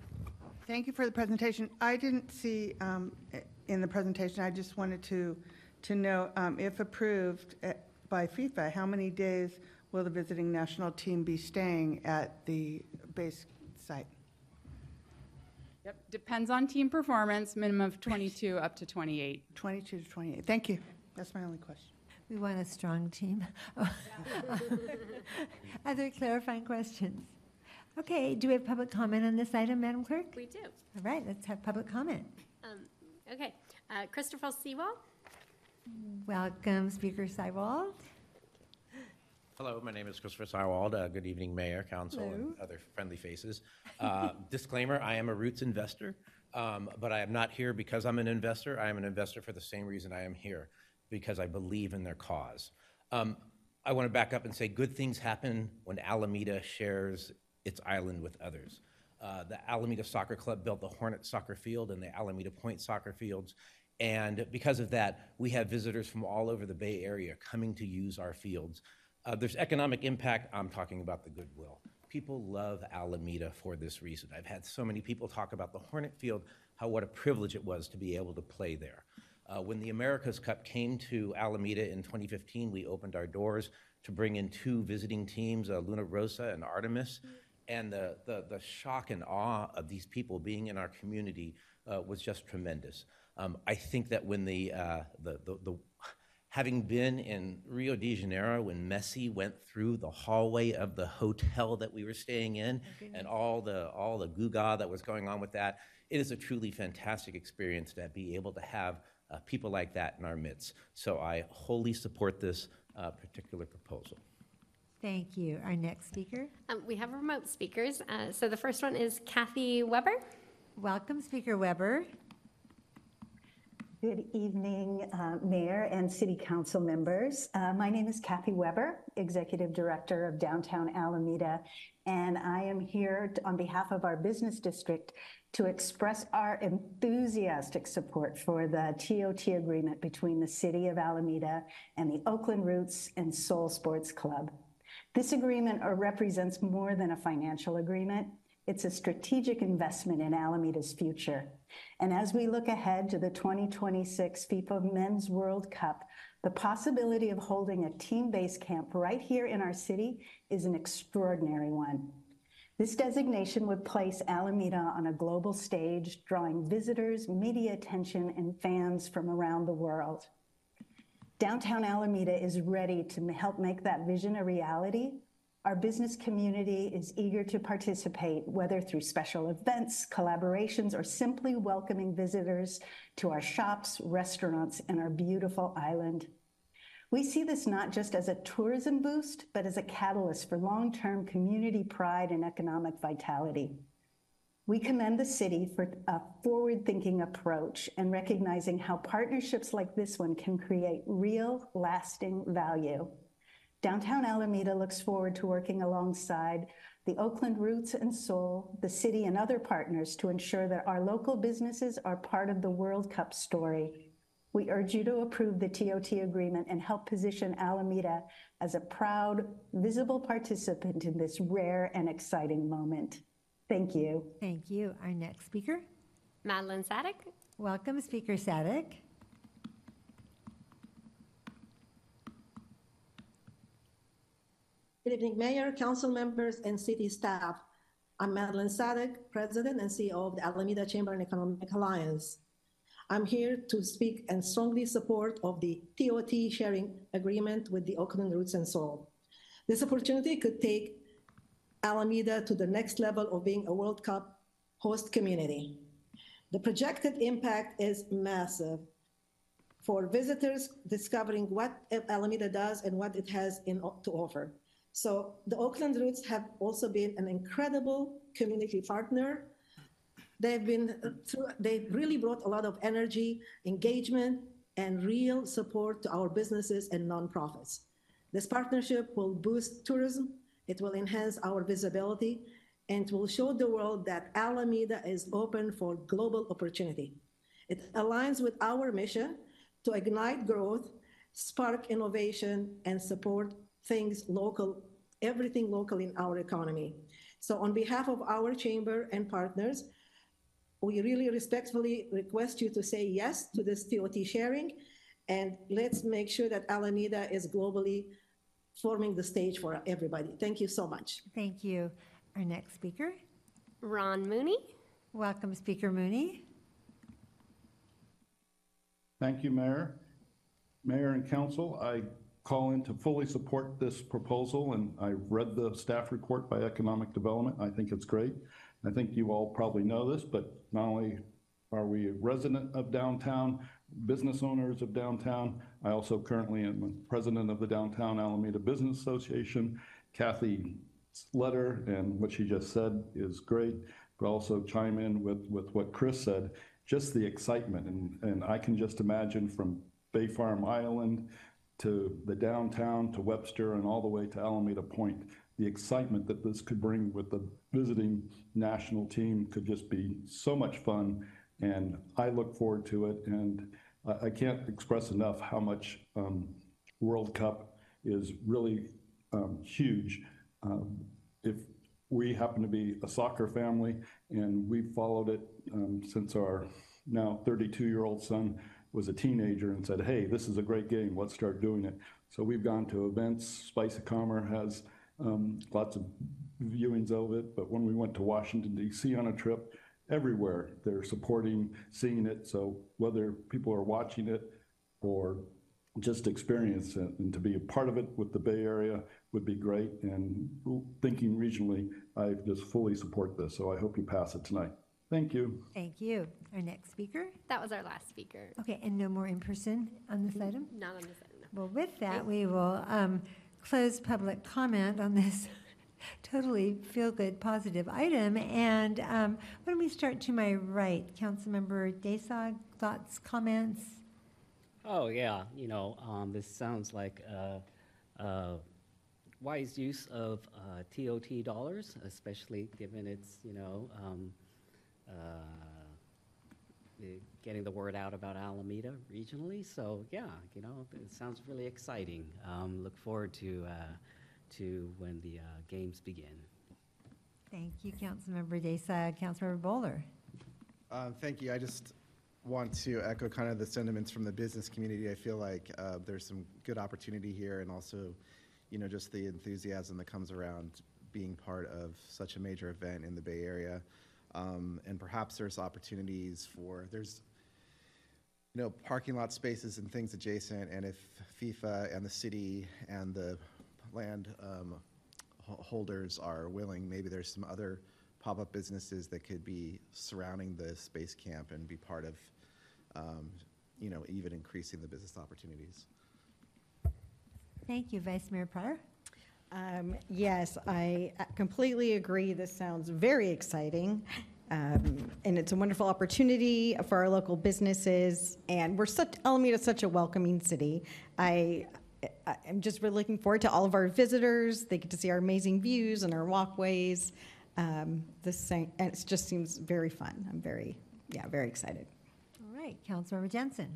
Thank you for the presentation. I didn't see um, in the presentation, I just wanted to, to know um, if approved uh, by FIFA, how many days will the visiting national team be staying at the base site? Yep, depends on team performance, minimum of twenty-two up to twenty-eight. twenty-two to twenty-eight. Thank you. That's my only question. We want a strong team. Other clarifying questions? Okay, do we have public comment on this item, Madam Clerk? We do. All right, let's have public comment. Um, okay, uh, Christopher Seawall. Welcome, Speaker Seiwald. Hello, my name is Christopher Seiwald. Uh, good evening, Mayor, Council, Hello. and other friendly faces. Uh, disclaimer, I am a Roots investor, um, but I am not here because I'm an investor. I am an investor for the same reason I am here, because I believe in their cause. Um, I want to back up and say good things happen when Alameda shares its island with others. Uh, the Alameda Soccer Club built the Hornet Soccer Field and the Alameda Point Soccer Fields. And because of that, we have visitors from all over the Bay Area coming to use our fields. Uh, there's economic impact. I'm talking about the goodwill. People love Alameda for this reason. I've had so many people talk about the Hornet Field, how what a privilege it was to be able to play there. Uh, when the America's Cup came to Alameda in twenty fifteen, we opened our doors to bring in two visiting teams, uh, Luna Rosa and Artemis. And the, the, the shock and awe of these people being in our community uh, was just tremendous. Um, I think that when the, uh, the, the, the, having been in Rio de Janeiro, when Messi went through the hallway of the hotel that we were staying in, and all the, all the goo-gaw that was going on with that, it is a truly fantastic experience to be able to have uh, people like that in our midst. So I wholly support this uh, particular proposal. Thank you. Our next speaker. Um, we have remote speakers. Uh, so the first one is Kathy Weber. Welcome, Speaker Weber. Good evening, uh, Mayor and City Council members. Uh, my name is Kathy Weber, Executive Director of Downtown Alameda, and I am here to, on behalf of our business district to express our enthusiastic support for the T O T agreement between the City of Alameda and the Oakland Roots and Soul Sports Club. This agreement represents more than a financial agreement. It's a strategic investment in Alameda's future. And as we look ahead to the twenty twenty-six FIFA Men's World Cup, the possibility of holding a team-based camp right here in our city is an extraordinary one. This designation would place Alameda on a global stage, drawing visitors, media attention, and fans from around the world. Downtown Alameda is ready to help make that vision a reality. Our business community is eager to participate, whether through special events, collaborations, or simply welcoming visitors to our shops, restaurants, and our beautiful island. We see this not just as a tourism boost, but as a catalyst for long-term community pride and economic vitality. We commend the city for a forward-thinking approach and recognizing how partnerships like this one can create real, lasting value. Downtown Alameda looks forward to working alongside the Oakland Roots and Soul, the city, and other partners to ensure that our local businesses are part of the World Cup story. We urge you to approve the T O T agreement and help position Alameda as a proud, visible participant in this rare and exciting moment. Thank you. Thank you. Our next speaker. Madeline Sadek. Welcome, Speaker Sadek. Good evening, Mayor, council members, and city staff. I'm Madeline Sadek, President and C E O of the Alameda Chamber and Economic Alliance. I'm here to speak and strongly support of the T O T sharing agreement with the Oakland Roots and Soul. This opportunity could take Alameda to the next level of being a World Cup host community. The projected impact is massive for visitors discovering what Alameda does and what it has in, to offer. So the Oakland Roots have also been an incredible community partner. They've been through, they've really brought a lot of energy, engagement, and real support to our businesses and nonprofits. This partnership will boost tourism, it will enhance our visibility, and will show the world that Alameda is open for global opportunity. It aligns with our mission to ignite growth, spark innovation, and support things local, everything local in our economy. So on behalf of our chamber and partners, we really respectfully request you to say yes to this T O T sharing, and let's make sure that Alameda is globally forming the stage for everybody. Thank you so much. Thank you. Our next speaker. Ron Mooney. Welcome, Speaker Mooney. Thank you, Mayor. Mayor and Council, I call in to fully support this proposal, and I read the staff report by Economic Development. I think it's great. I think you all probably know this, but not only are we a resident of downtown, business owners of downtown, I also currently am president of the Downtown Alameda Business Association. Kathy's letter and what she just said is great, but also chime in with, with what Chris said, just the excitement. And, and I can just imagine from Bay Farm Island to the downtown to Webster and all the way to Alameda Point, the excitement that this could bring with the visiting national team could just be so much fun, and I look forward to it. And I can't express enough how much um, World Cup is really um, huge. Um, if we happen to be a soccer family, and we've followed it um, since our now thirty-two-year-old son was a teenager and said, hey, this is a great game, let's start doing it. So we've gone to events. Spice of Commerce has um, lots of viewings of it, but when we went to Washington, D C on a trip, everywhere they're supporting, seeing it. So whether people are watching it or just experience it, and to be a part of it with the Bay Area would be great. And thinking regionally, I just fully support this. So I hope you pass it tonight. Thank you. Thank you. Our next speaker. That was our last speaker. Okay, and no more in person on this item? Not on this item. No. Well, with that, we will um, close public comment on this totally feel-good, positive item. And um, why don't we start to my right? Councilmember Desag, thoughts, comments? Oh, yeah, you know, um, this sounds like a, a wise use of uh, T O T dollars, especially given its, you know, um, uh, the- getting the word out about Alameda regionally. So, yeah, you know, it sounds really exciting. Um, look forward to, uh, to when the uh, games begin. Thank you, Councilmember Desag. Councilmember Bowler? Um, Thank you. I just want to echo kind of the sentiments from the business community. I feel like uh, there's some good opportunity here, and also, you know, just the enthusiasm that comes around being part of such a major event in the Bay Area. Um, And perhaps there's opportunities for, there's, you know, parking lot spaces and things adjacent, and if FIFA and the city and the land um, ho- holders are willing, maybe there's some other pop-up businesses that could be surrounding the space camp and be part of, um, you know, even increasing the business opportunities. Thank you, Vice Mayor Pryor. Um, Yes, I completely agree. This sounds very exciting. Um, And it's a wonderful opportunity for our local businesses. And we're such, Alameda is such a welcoming city. I, I- I'm just really looking forward to all of our visitors. They get to see our amazing views and our walkways. Um, This, thing- and it just seems very fun. I'm very, yeah, very excited. All right, Councilmember Jensen.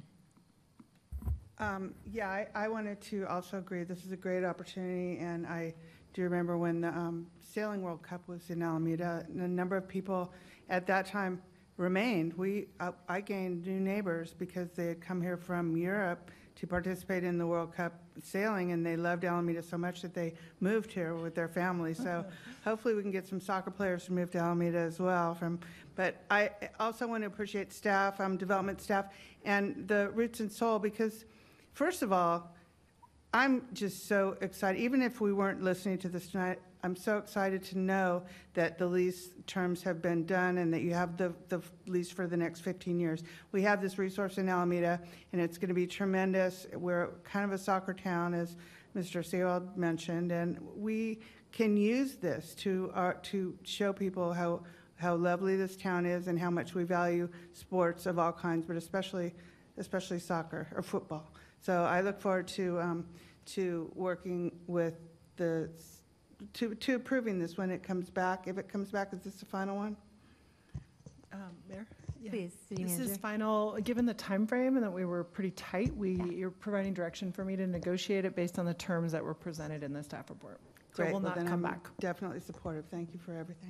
Um, Yeah, I, I wanted to also agree, this is a great opportunity, and I do remember when the um, Sailing World Cup was in Alameda, and a number of people at that time remained. We, uh, I gained new neighbors because they had come here from Europe to participate in the World Cup sailing, and they loved Alameda so much that they moved here with their families. So hopefully we can get some soccer players to move to Alameda as well. From, but I also want to appreciate staff, um, development staff, and the Roots and Soul, because first of all, I'm just so excited. Even if we weren't listening to this tonight, I'm so excited to know that the lease terms have been done and that you have the, the lease for the next fifteen years. We have this resource in Alameda, and it's going to be tremendous. We're kind of a soccer town, as Mister Seawald mentioned, and we can use this to, uh, to show people how, how lovely this town is and how much we value sports of all kinds, but especially, especially soccer or football. So I look forward to, um, to working with the, to, to approving this when it comes back. If it comes back, is this the final one? Um, Mayor? Yeah. Please, City This is Manager. final, given the time frame and that we were pretty tight, we, you're providing direction for me to negotiate it based on the terms that were presented in the staff report. So Great. we'll Well, not then come I'm back. Definitely supportive. Thank you for everything.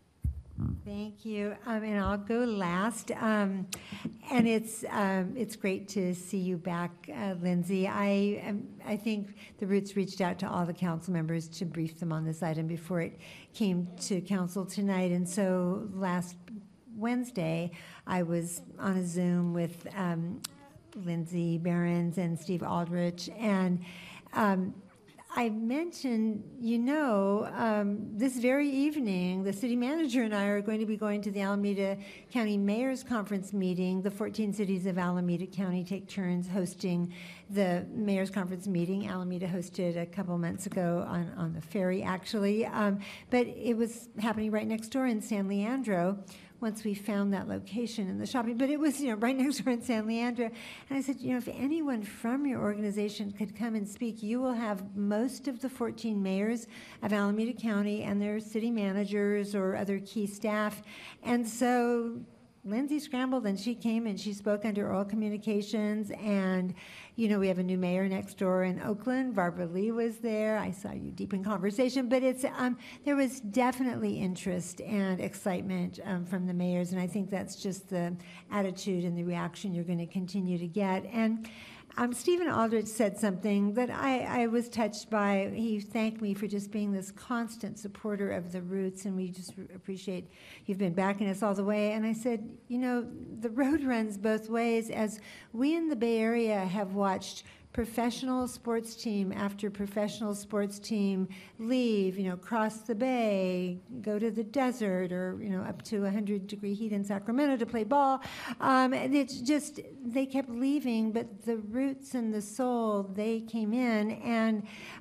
Thank you, um, and I'll go last. Um, and it's um, it's great to see you back, uh, Lindsay. I um, I think the Roots reached out to all the council members to brief them on this item before it came to council tonight, and so last Wednesday I was on a Zoom with um, Lindsay Behrens and Steve Aldrich, and um, I mentioned, you know, um, this very evening, the city manager and I are going to be going to the Alameda County Mayor's Conference meeting. The fourteen cities of Alameda County take turns hosting the Mayor's Conference meeting. Alameda hosted a couple months ago on, on the ferry, actually. Um, but it was happening right next door in San Leandro, once we found that location in the shopping, but it was, you know, right next door in San Leandro. And I said, you know, if anyone from your organization could come and speak, you will have most of the fourteen mayors of Alameda County and their city managers or other key staff. And so Lindsay scrambled and she came and she spoke under oral communications. And, you know, we have a new mayor next door in Oakland. Barbara Lee was there. I saw you deep in conversation, but it's um, there was definitely interest and excitement um, from the mayors. And I think that's just the attitude and the reaction you're going to continue to get. And Um, Stephen Aldrich said something that I, I was touched by. He thanked me for just being this constant supporter of the Roots, and we just r- appreciate you've been backing us all the way. And I said, you know, the road runs both ways, as we in the Bay Area have watched professional sports team after professional sports team leave, you know, cross the bay, go to the desert, or, you know, up to one hundred degree heat in Sacramento to play ball. Um, and it's just, they kept leaving, but the Roots and the Soul, they came in. And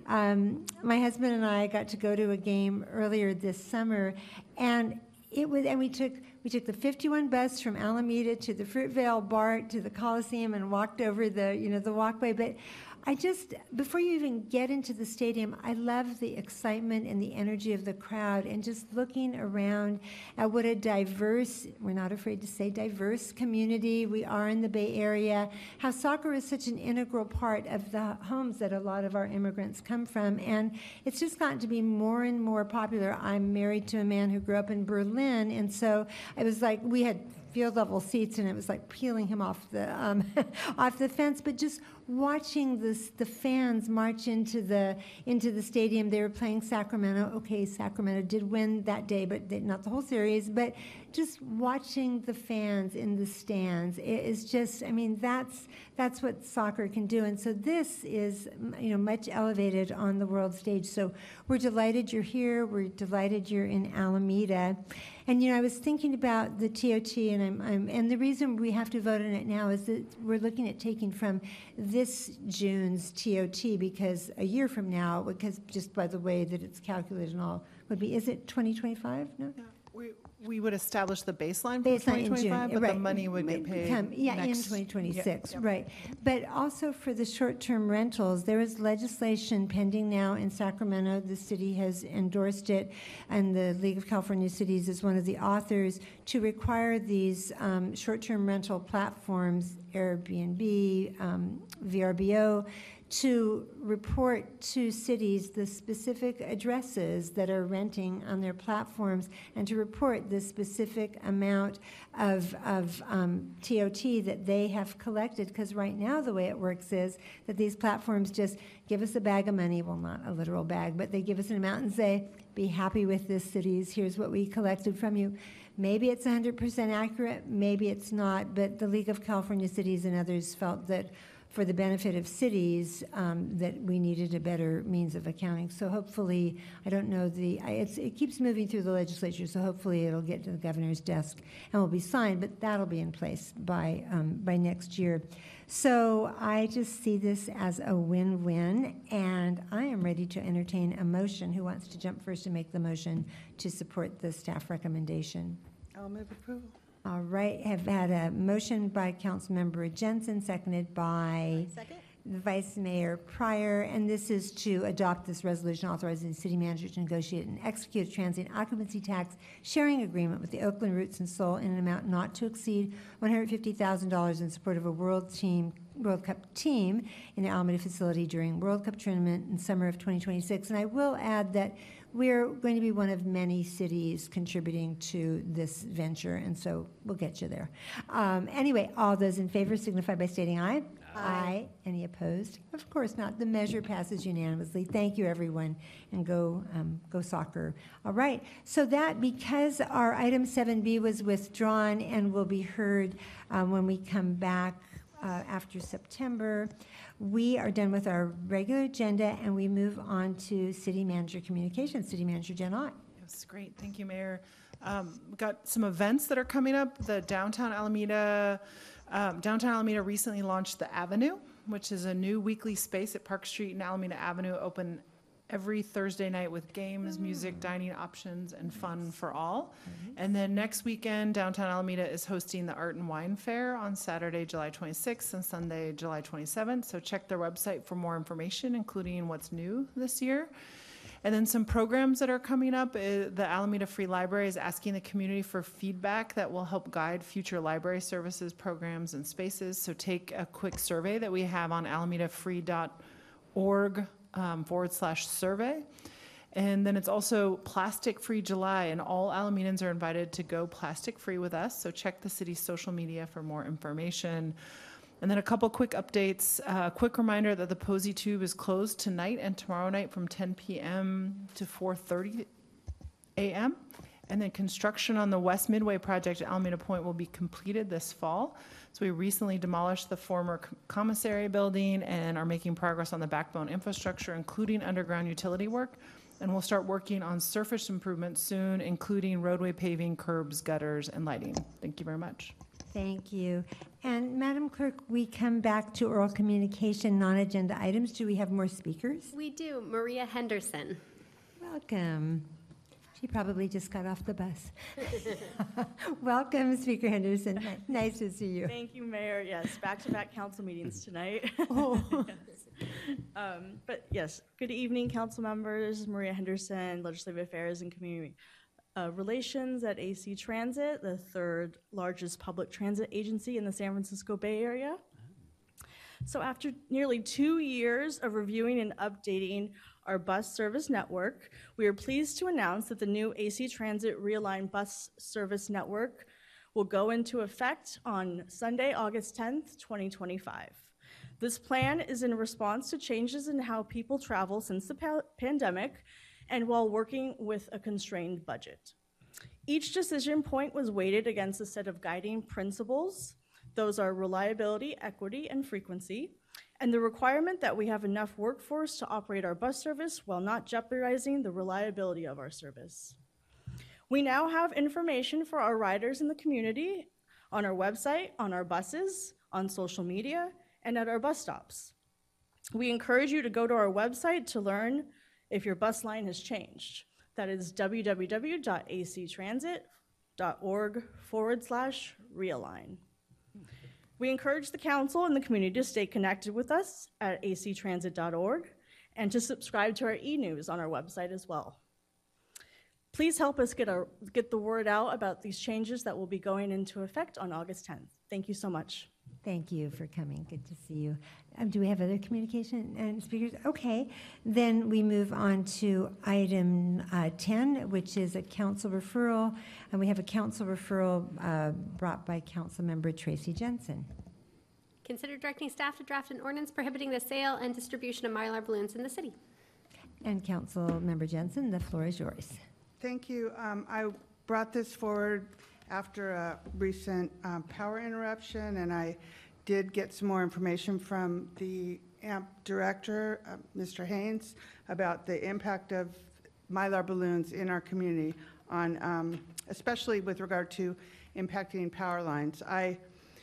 um, my husband and I got to go to a game earlier this summer, and it was, and we took we took the fifty-one bus from Alameda to the Fruitvale BART to the Coliseum and walked over the, you know, the walkway. But I just, before you even get into the stadium, I love the excitement and the energy of the crowd, and just looking around at what a diverse, we're not afraid to say diverse community we are in the Bay Area, how soccer is such an integral part of the homes that a lot of our immigrants come from. And it's just gotten to be more and more popular. I'm married to a man who grew up in Berlin, and so I was like, we had field level seats, and it was like peeling him off the um, off the fence. But just watching this, the fans march into the into the stadium. They were playing Sacramento. Okay, Sacramento did win that day, but they, not the whole series. But just watching the fans in the stands, it is just. I mean, that's that's what soccer can do. And so this is, you know, much elevated on the world stage. So we're delighted you're here. We're delighted you're in Alameda. And, you know, I was thinking about the T O T, and I'm, I'm, and the reason we have to vote on it now is that we're looking at taking from this June's T O T, because a year from now, because just by the way that it's calculated and all, would be, is it twenty twenty-five? No? Yeah, we, we would establish the baseline for Baseline in twenty twenty-five, June, but the right. money would get paid Come- Yeah, in next- twenty twenty-six, Yep. right. But also for the short-term rentals, there is legislation pending now in Sacramento. The city has endorsed it, and the League of California Cities is one of the authors, to require these um, short-term rental platforms, Airbnb, um, V R B O, to report to cities the specific addresses that are renting on their platforms, and to report the specific amount of, of um, T O T that they have collected. Because right now the way it works is that these platforms just give us a bag of money, well, not a literal bag, but they give us an amount and say, be happy with this, cities, here's what we collected from you. Maybe it's one hundred percent accurate, maybe it's not, but the League of California Cities and others felt that for the benefit of cities, um, that we needed a better means of accounting. So hopefully, I don't know, the I, it's, it keeps moving through the legislature, so hopefully it'll get to the governor's desk and will be signed, but that'll be in place by, um, by next year. So I just see this as a win-win, and I am ready to entertain a motion. Who wants to jump first and make the motion to support the staff recommendation? I'll move approval. All right, have had a motion by Councilmember Jensen, seconded by Second. Vice Mayor Pryor, and this is to adopt this resolution authorizing the city manager to negotiate and execute a transient occupancy tax sharing agreement with the Oakland Roots and Soul in an amount not to exceed one hundred fifty thousand dollars in support of a World Team World Cup team in the Alameda facility during World Cup tournament in summer of twenty twenty-six. And I will add that we're going to be one of many cities contributing to this venture, and so we'll get you there. Um, anyway, all those in favor signify by stating aye. Aye. Aye. Any opposed? Of course not. The measure passes unanimously. Thank you, everyone, and go um, go soccer. All right. So that, because our item seven B was withdrawn and will be heard um, when we come back uh, after September, we are done with our regular agenda, and we move on to City Manager Communications. City Manager Jen Ott. That's great. Thank you, Mayor. Um, we've got some events that are coming up. The Downtown Alameda, um, Downtown Alameda recently launched the Avenue, which is a new weekly space at Park Street and Alameda Avenue, open every Thursday night with games, music, dining options, and fun for all. And then next weekend, Downtown Alameda is hosting the Art and Wine Fair on Saturday, July twenty-sixth and Sunday, July twenty-seventh. So check their website for more information, including what's new this year. And then some programs that are coming up. uh, The Alameda Free Library is asking the community for feedback that will help guide future library services, programs, and spaces. So take a quick survey that we have on alameda free dot org um, forward slash survey. And then it's also Plastic Free July, and all Alamedans are invited to go plastic free with us. So check the city's social media for more information. And then a couple quick updates. A uh, quick reminder that the Posey Tube is closed tonight and tomorrow night from ten p.m. to four thirty a.m. And then construction on the West Midway project at Alameda Point will be completed this fall. So we recently demolished the former commissary building and are making progress on the backbone infrastructure, including underground utility work. And we'll start working on surface improvements soon, including roadway paving, curbs, gutters, and lighting. Thank you very much. Thank you. And Madam Clerk, we come back to oral communication, non-agenda items. Do we have more speakers? We do. Maria Henderson. Welcome. She probably just got off the bus. Welcome, Speaker Henderson. Ni- Nice to see you. Thank you, Mayor. Yes, back-to-back council meetings tonight. Oh. Yes. Um, but yes, good evening, council members. Maria Henderson, Legislative Affairs and Community uh, Relations at A C Transit, the third largest public transit agency in the San Francisco Bay Area. So after nearly two years of reviewing and updating our bus service network, we are pleased to announce that the new A C Transit Realigned Bus Service Network will go into effect on Sunday, August tenth, twenty twenty-five. This plan is in response to changes in how people travel since the pa- pandemic and while working with a constrained budget. Each decision point was weighted against a set of guiding principles. Those are reliability, equity, and frequency, and the requirement that we have enough workforce to operate our bus service while not jeopardizing the reliability of our service. We now have information for our riders in the community on our website, on our buses, on social media, and at our bus stops. We encourage you to go to our website to learn if your bus line has changed. That is www.actransit.org forward slash realign. We encourage the council and the community to stay connected with us at a c transit dot org and to subscribe to our e-news on our website as well. Please help us get, our, get the word out about these changes that will be going into effect on August tenth. Thank you so much. Thank you for coming. Good to see you. Um, do we have other communication and speakers? Okay, then we move on to item uh, ten, which is a council referral, and we have a council referral uh, brought by Councilmember Tracy Jensen. Consider directing staff to draft an ordinance prohibiting the sale and distribution of Mylar balloons in the city. And Councilmember Jensen, the floor is yours. Thank you. Um, I brought this forward after a recent um, power interruption, and I did get some more information from the A M P director, uh, Mister Haynes, about the impact of Mylar balloons in our community, on um, especially with regard to impacting power lines. I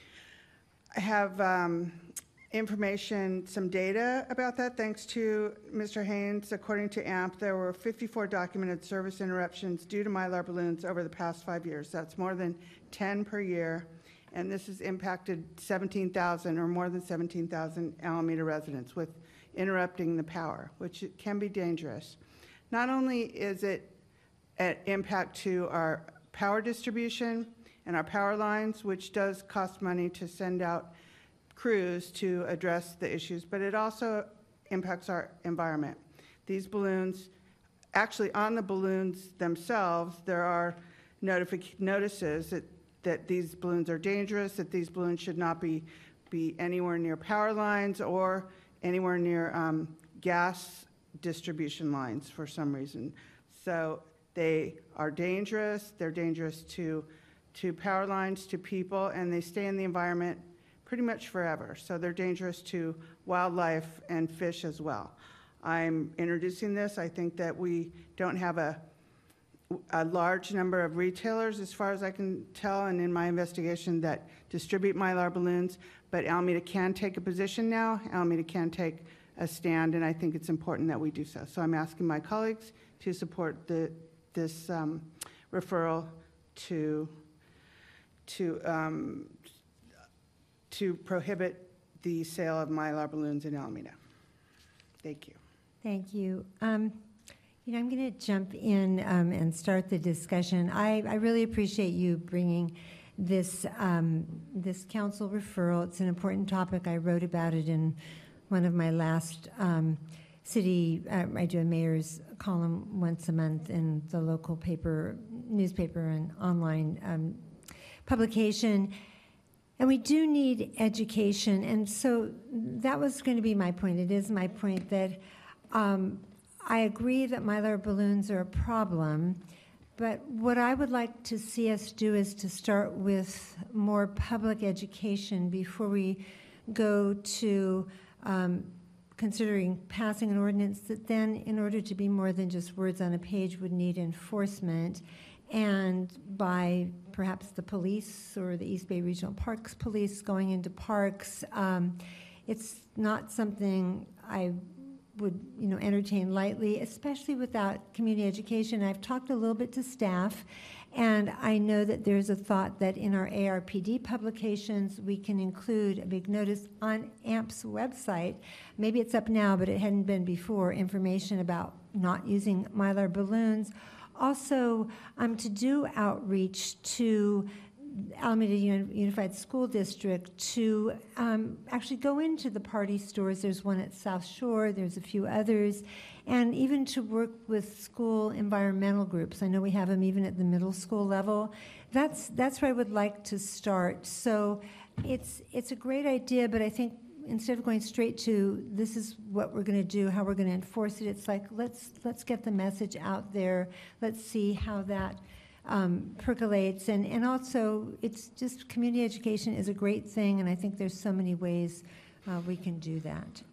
have um, information, some data about that, thanks to Mister Haynes. According to A M P, there were fifty-four documented service interruptions due to Mylar balloons over the past five years. That's more than ten per year, and this has impacted seventeen thousand or more than seventeen thousand Alameda residents with interrupting the power, which can be dangerous. Not only is it an impact to our power distribution and our power lines, which does cost money to send out crews to address the issues, but it also impacts our environment. These balloons, actually on the balloons themselves, there are notific- notices that, that these balloons are dangerous, that these balloons should not be, be anywhere near power lines or anywhere near um, gas distribution lines for some reason. So they are dangerous, they're dangerous to, to power lines, to people, and they stay in the environment pretty much forever. So they're dangerous to wildlife and fish as well. I'm introducing this. I think that we don't have a, a large number of retailers, as far as I can tell, and in my investigation, that distribute Mylar balloons, but Alameda can take a position now. Alameda can take a stand, and I think it's important that we do so. So I'm asking my colleagues to support the, this um, referral to, to um, to prohibit the sale of Mylar balloons in Alameda. Thank you. Thank you. Um, you know, I'm going to jump in um, and start the discussion. I, I really appreciate you bringing this um, this council referral. It's an important topic. I wrote about it in one of my last um, city. Uh, I do a mayor's column once a month in the local paper, newspaper, and online um, publication. And we do need education, and so that was going to be my point. It is my point that um, I agree that Mylar balloons are a problem, but what I would like to see us do is to start with more public education before we go to um, considering passing an ordinance that then, in order to be more than just words on a page, would need enforcement, and by perhaps the police or the East Bay Regional Parks Police going into parks. Um, it's not something I would, you know, entertain lightly, especially without community education. I've talked a little bit to staff, and I know that there's a thought that in our A R P D publications, we can include a big notice on A M P's website. Maybe it's up now, but it hadn't been before, information about not using Mylar balloons. Also, um, to do outreach to Alameda Unified School District to um, actually go into the party stores. There's one at South Shore, there's a few others, and even to work with school environmental groups. I know we have them even at the middle school level. that's, that's where I would like to start. So it's, it's a great idea, but I think instead of going straight to, this is what we're going to do, how we're going to enforce it, it's like, let's, let's get the message out there. Let's see how that um, percolates. And, and also, it's just, community education is a great thing, and I think there's so many ways uh, we can do that.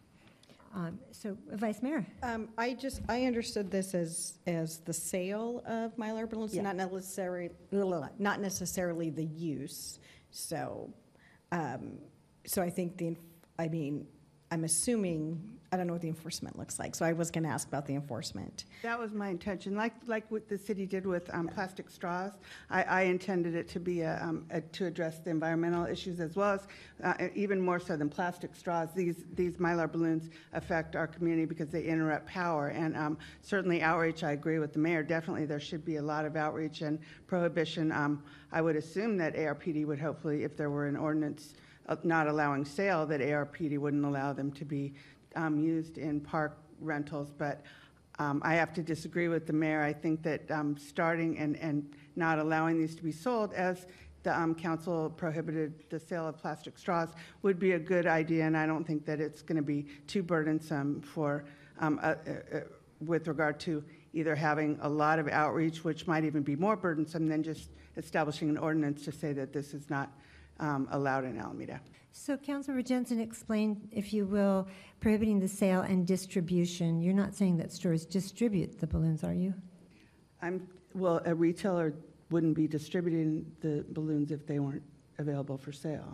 Um, so, Vice Mayor. Um, I just, I understood this as, as the sale of Mylar balloons, Yeah. not necessarily, not necessarily the use. So, um, so I think the, I mean, I'm assuming, I don't know what the enforcement looks like, so I was going to ask about the enforcement. That was my intention, like, like what the city did with um, plastic straws. I, I intended it to be, a, um, a, to address the environmental issues as well as, uh, even more so than plastic straws. These, these Mylar balloons affect our community because they interrupt power. And um, certainly outreach, I agree with the mayor, definitely there should be a lot of outreach and prohibition. Um, I would assume that A R P D would hopefully, if there were an ordinance uh, not allowing sale, that A R P D wouldn't allow them to be Um, used in park rentals, but um, I have to disagree with the mayor. I think that um, starting and, and not allowing these to be sold, as the um, council prohibited the sale of plastic straws, would be a good idea, and I don't think that it's going to be too burdensome for, um, uh, uh, uh, with regard to either having a lot of outreach, which might even be more burdensome than just establishing an ordinance to say that this is not um, allowed in Alameda. So, Councilmember Jensen, explain, if you will, prohibiting the sale and distribution. You're not saying that stores distribute the balloons, are you? I'm, well, a retailer wouldn't be distributing the balloons if they weren't available for sale.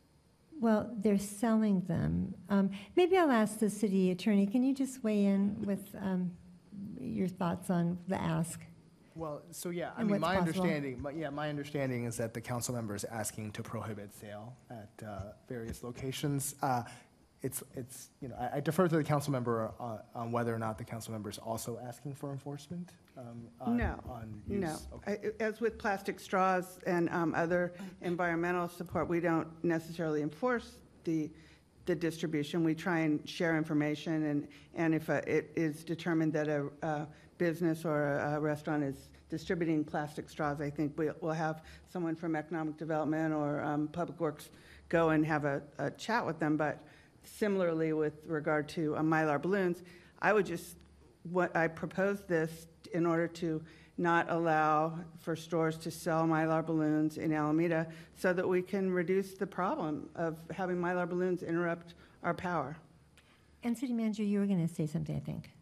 Well, they're selling them. Um, maybe I'll ask the city attorney, can you just weigh in with um, your thoughts on the ask? Well, so yeah, I And mean, what's my possible. understanding, my- yeah, my understanding is that the council member is asking to prohibit sale at uh, various locations. Uh, It's, it's, you know, I I defer to the council member on, on whether or not the council member is also asking for enforcement um, on, No, on use. no. Okay. I- As with plastic straws and um, other environmental support, we don't necessarily enforce the, the distribution. We try and share information, and, and if uh, it is determined that a a business or a restaurant is distributing plastic straws, I think we'll, we'll have someone from Economic Development or um, Public Works go and have a, a chat with them. But similarly, with regard to uh, Mylar balloons, I would just, what I proposed this in order to not allow for stores to sell Mylar balloons in Alameda so that we can reduce the problem of having Mylar balloons interrupt our power. And City Manager, you were going to say something, I think.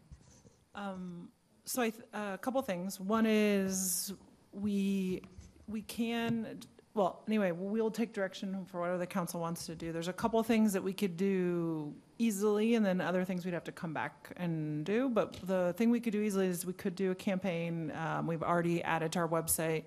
Um, So I th- uh, a couple things. One is we, we can, well, anyway, we'll take direction for whatever the council wants to do. There's a couple things that we could do easily, and then other things we'd have to come back and do. But the thing we could do easily is we could do a campaign. Um, We've already added to our website.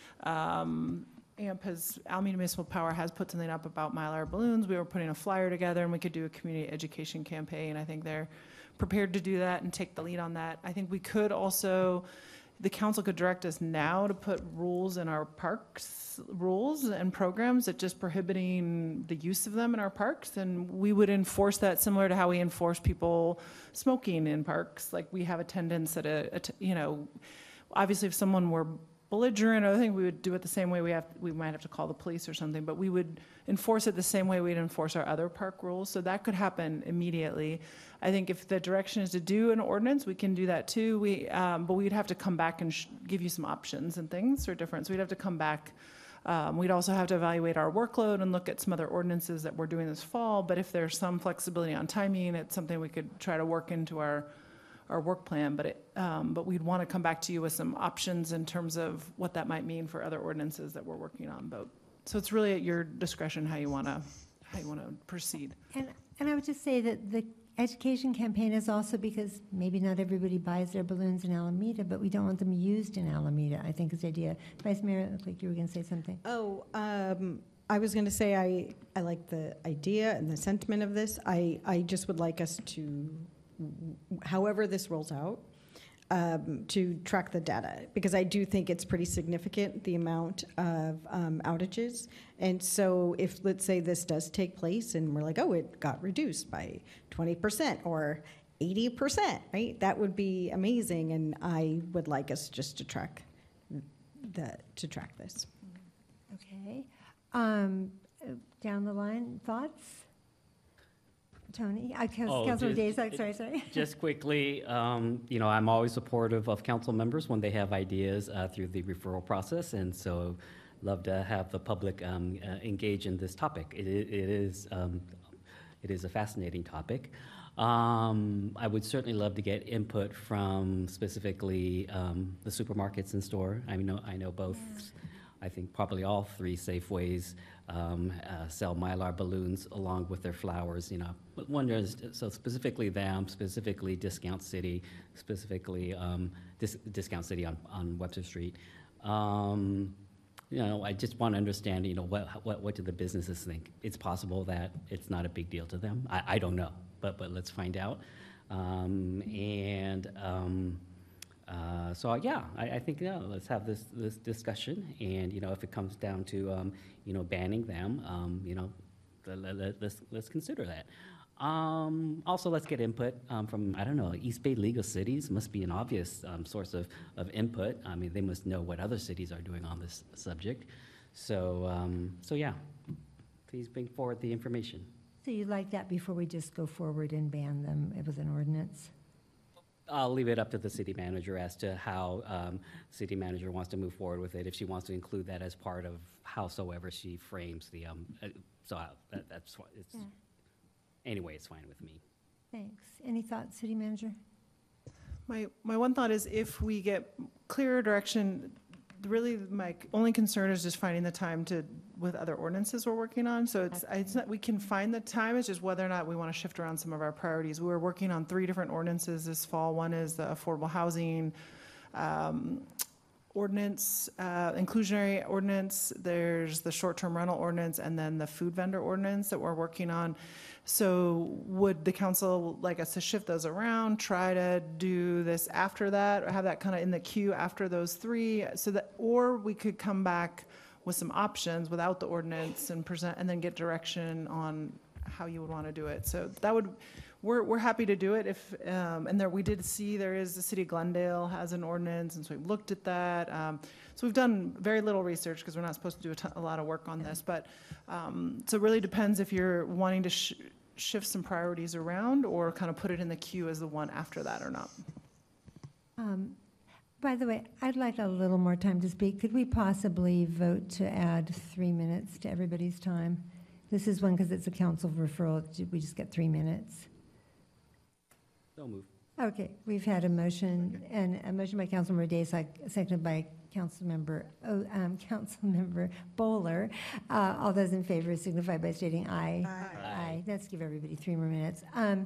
Um, A M P has, Alameda Municipal Power has put something up about Mylar balloons. We were putting a flyer together, and we could do a community education campaign. I think they're prepared to do that and take the lead on that. I think we could also, the council could direct us now to put rules in our parks, rules and programs that just prohibiting the use of them in our parks. And we would enforce that similar to how we enforce people smoking in parks. Like we have attendance at a, at, you know, obviously if someone were belligerent, I think we would do it the same way. We have, we might have to call the police or something, but we would enforce it the same way we'd enforce our other park rules. So that could happen immediately. I think if the direction is to do an ordinance, we can do that too. We, um, but we'd have to come back and sh- give you some options and things or different. So we'd have to come back. Um, we'd also have to evaluate our workload and look at some other ordinances that we're doing this fall. But if there's some flexibility on timing, it's something we could try to work into our our work plan, but it, um, but we'd want to come back to you with some options in terms of what that might mean for other ordinances that we're working on. But so it's really at your discretion how you want to how you want to proceed. And and I would just say that the education campaign is also because maybe not everybody buys their balloons in Alameda, but we don't want them used in Alameda, I think is the idea. Vice Mayor, it looked like you were going to say something. Oh, um, I was going to say I, I like the idea and the sentiment of this. I, I just would like us to, however this rolls out, um, to track the data, because I do think it's pretty significant, the amount of um, outages. And so if, let's say this does take place and we're like, oh, it got reduced by twenty percent or eighty percent, right? That would be amazing, and I would like us just to track the, to track this. Okay. Um, uh, Down the line, thoughts? Tony? Uh, Council- Oh, Councilor just- Dazak, sorry, sorry. Just quickly, um, you know, I'm always supportive of council members when they have ideas uh, through the referral process, and so love to have the public um, uh, engage in this topic. It, i- it is um, it is a fascinating topic. Um, I would certainly love to get input from specifically um, the supermarkets in store. I know I know both. I think probably all three Safeways um, uh, sell Mylar balloons along with their flowers, you know. But one is, so specifically them, specifically Discount City, specifically um, Dis- Discount City on, on Webster Street. Um, you know, I just want to understand, you know, what, what, what do the businesses think? It's possible that it's not a big deal to them. I, I don't know, but, but let's find out. Um, and, um, Uh, so yeah, I, I think yeah, let's have this this discussion, and you know, if it comes down to um, you know banning them, um, you know, let, let, let's let's consider that. Um, also, let's get input um, from I don't know East Bay League of Cities must be an obvious um, source of of input. I mean, they must know what other cities are doing on this subject. So um, so yeah, please bring forward the information. So you like that before we just go forward and ban them with an ordinance? I'll leave it up to the city manager as to how um, city manager wants to move forward with it. If she wants to include that as part of howsoever she frames the, um, uh, so I, that, that's what it's, Yeah. anyway, it's fine with me. Thanks. Any thoughts, city manager? My, my one thought is if we get clearer direction, really my only concern is just finding the time to, with other ordinances we're working on. So it's, it's not, we can find the time, it's just whether or not we want to shift around some of our priorities. We were working on three different ordinances this fall. One is the affordable housing um, ordinance, uh, inclusionary ordinance, there's the short-term rental ordinance, and then the food vendor ordinance that we're working on. So would the council like us to shift those around, try to do this after that, or have that kind of in the queue after those three, so that, or we could come back with some options without the ordinance and present, and then get direction on how you would want to do it. So that would, we're, we're happy to do it if, um, and there, we did see there is, the city of Glendale has an ordinance, and so we've looked at that. Um, so we've done very little research because we're not supposed to do a, ton, a lot of work on this, but, um, so it really depends if you're wanting to sh shift some priorities around or kind of put it in the queue as the one after that or not. Um, By the way, I'd like a little more time to speak. Could we possibly vote to add three minutes to everybody's time? This is one because it's a council referral. We just get three minutes. So move. Okay, we've had a motion, and a motion by Councilmember Dazak, seconded by Councilmember, oh, um, Councilmember Bowler. Uh, all those in favor signify by stating aye. Aye. Aye. Let's give everybody three more minutes. Um,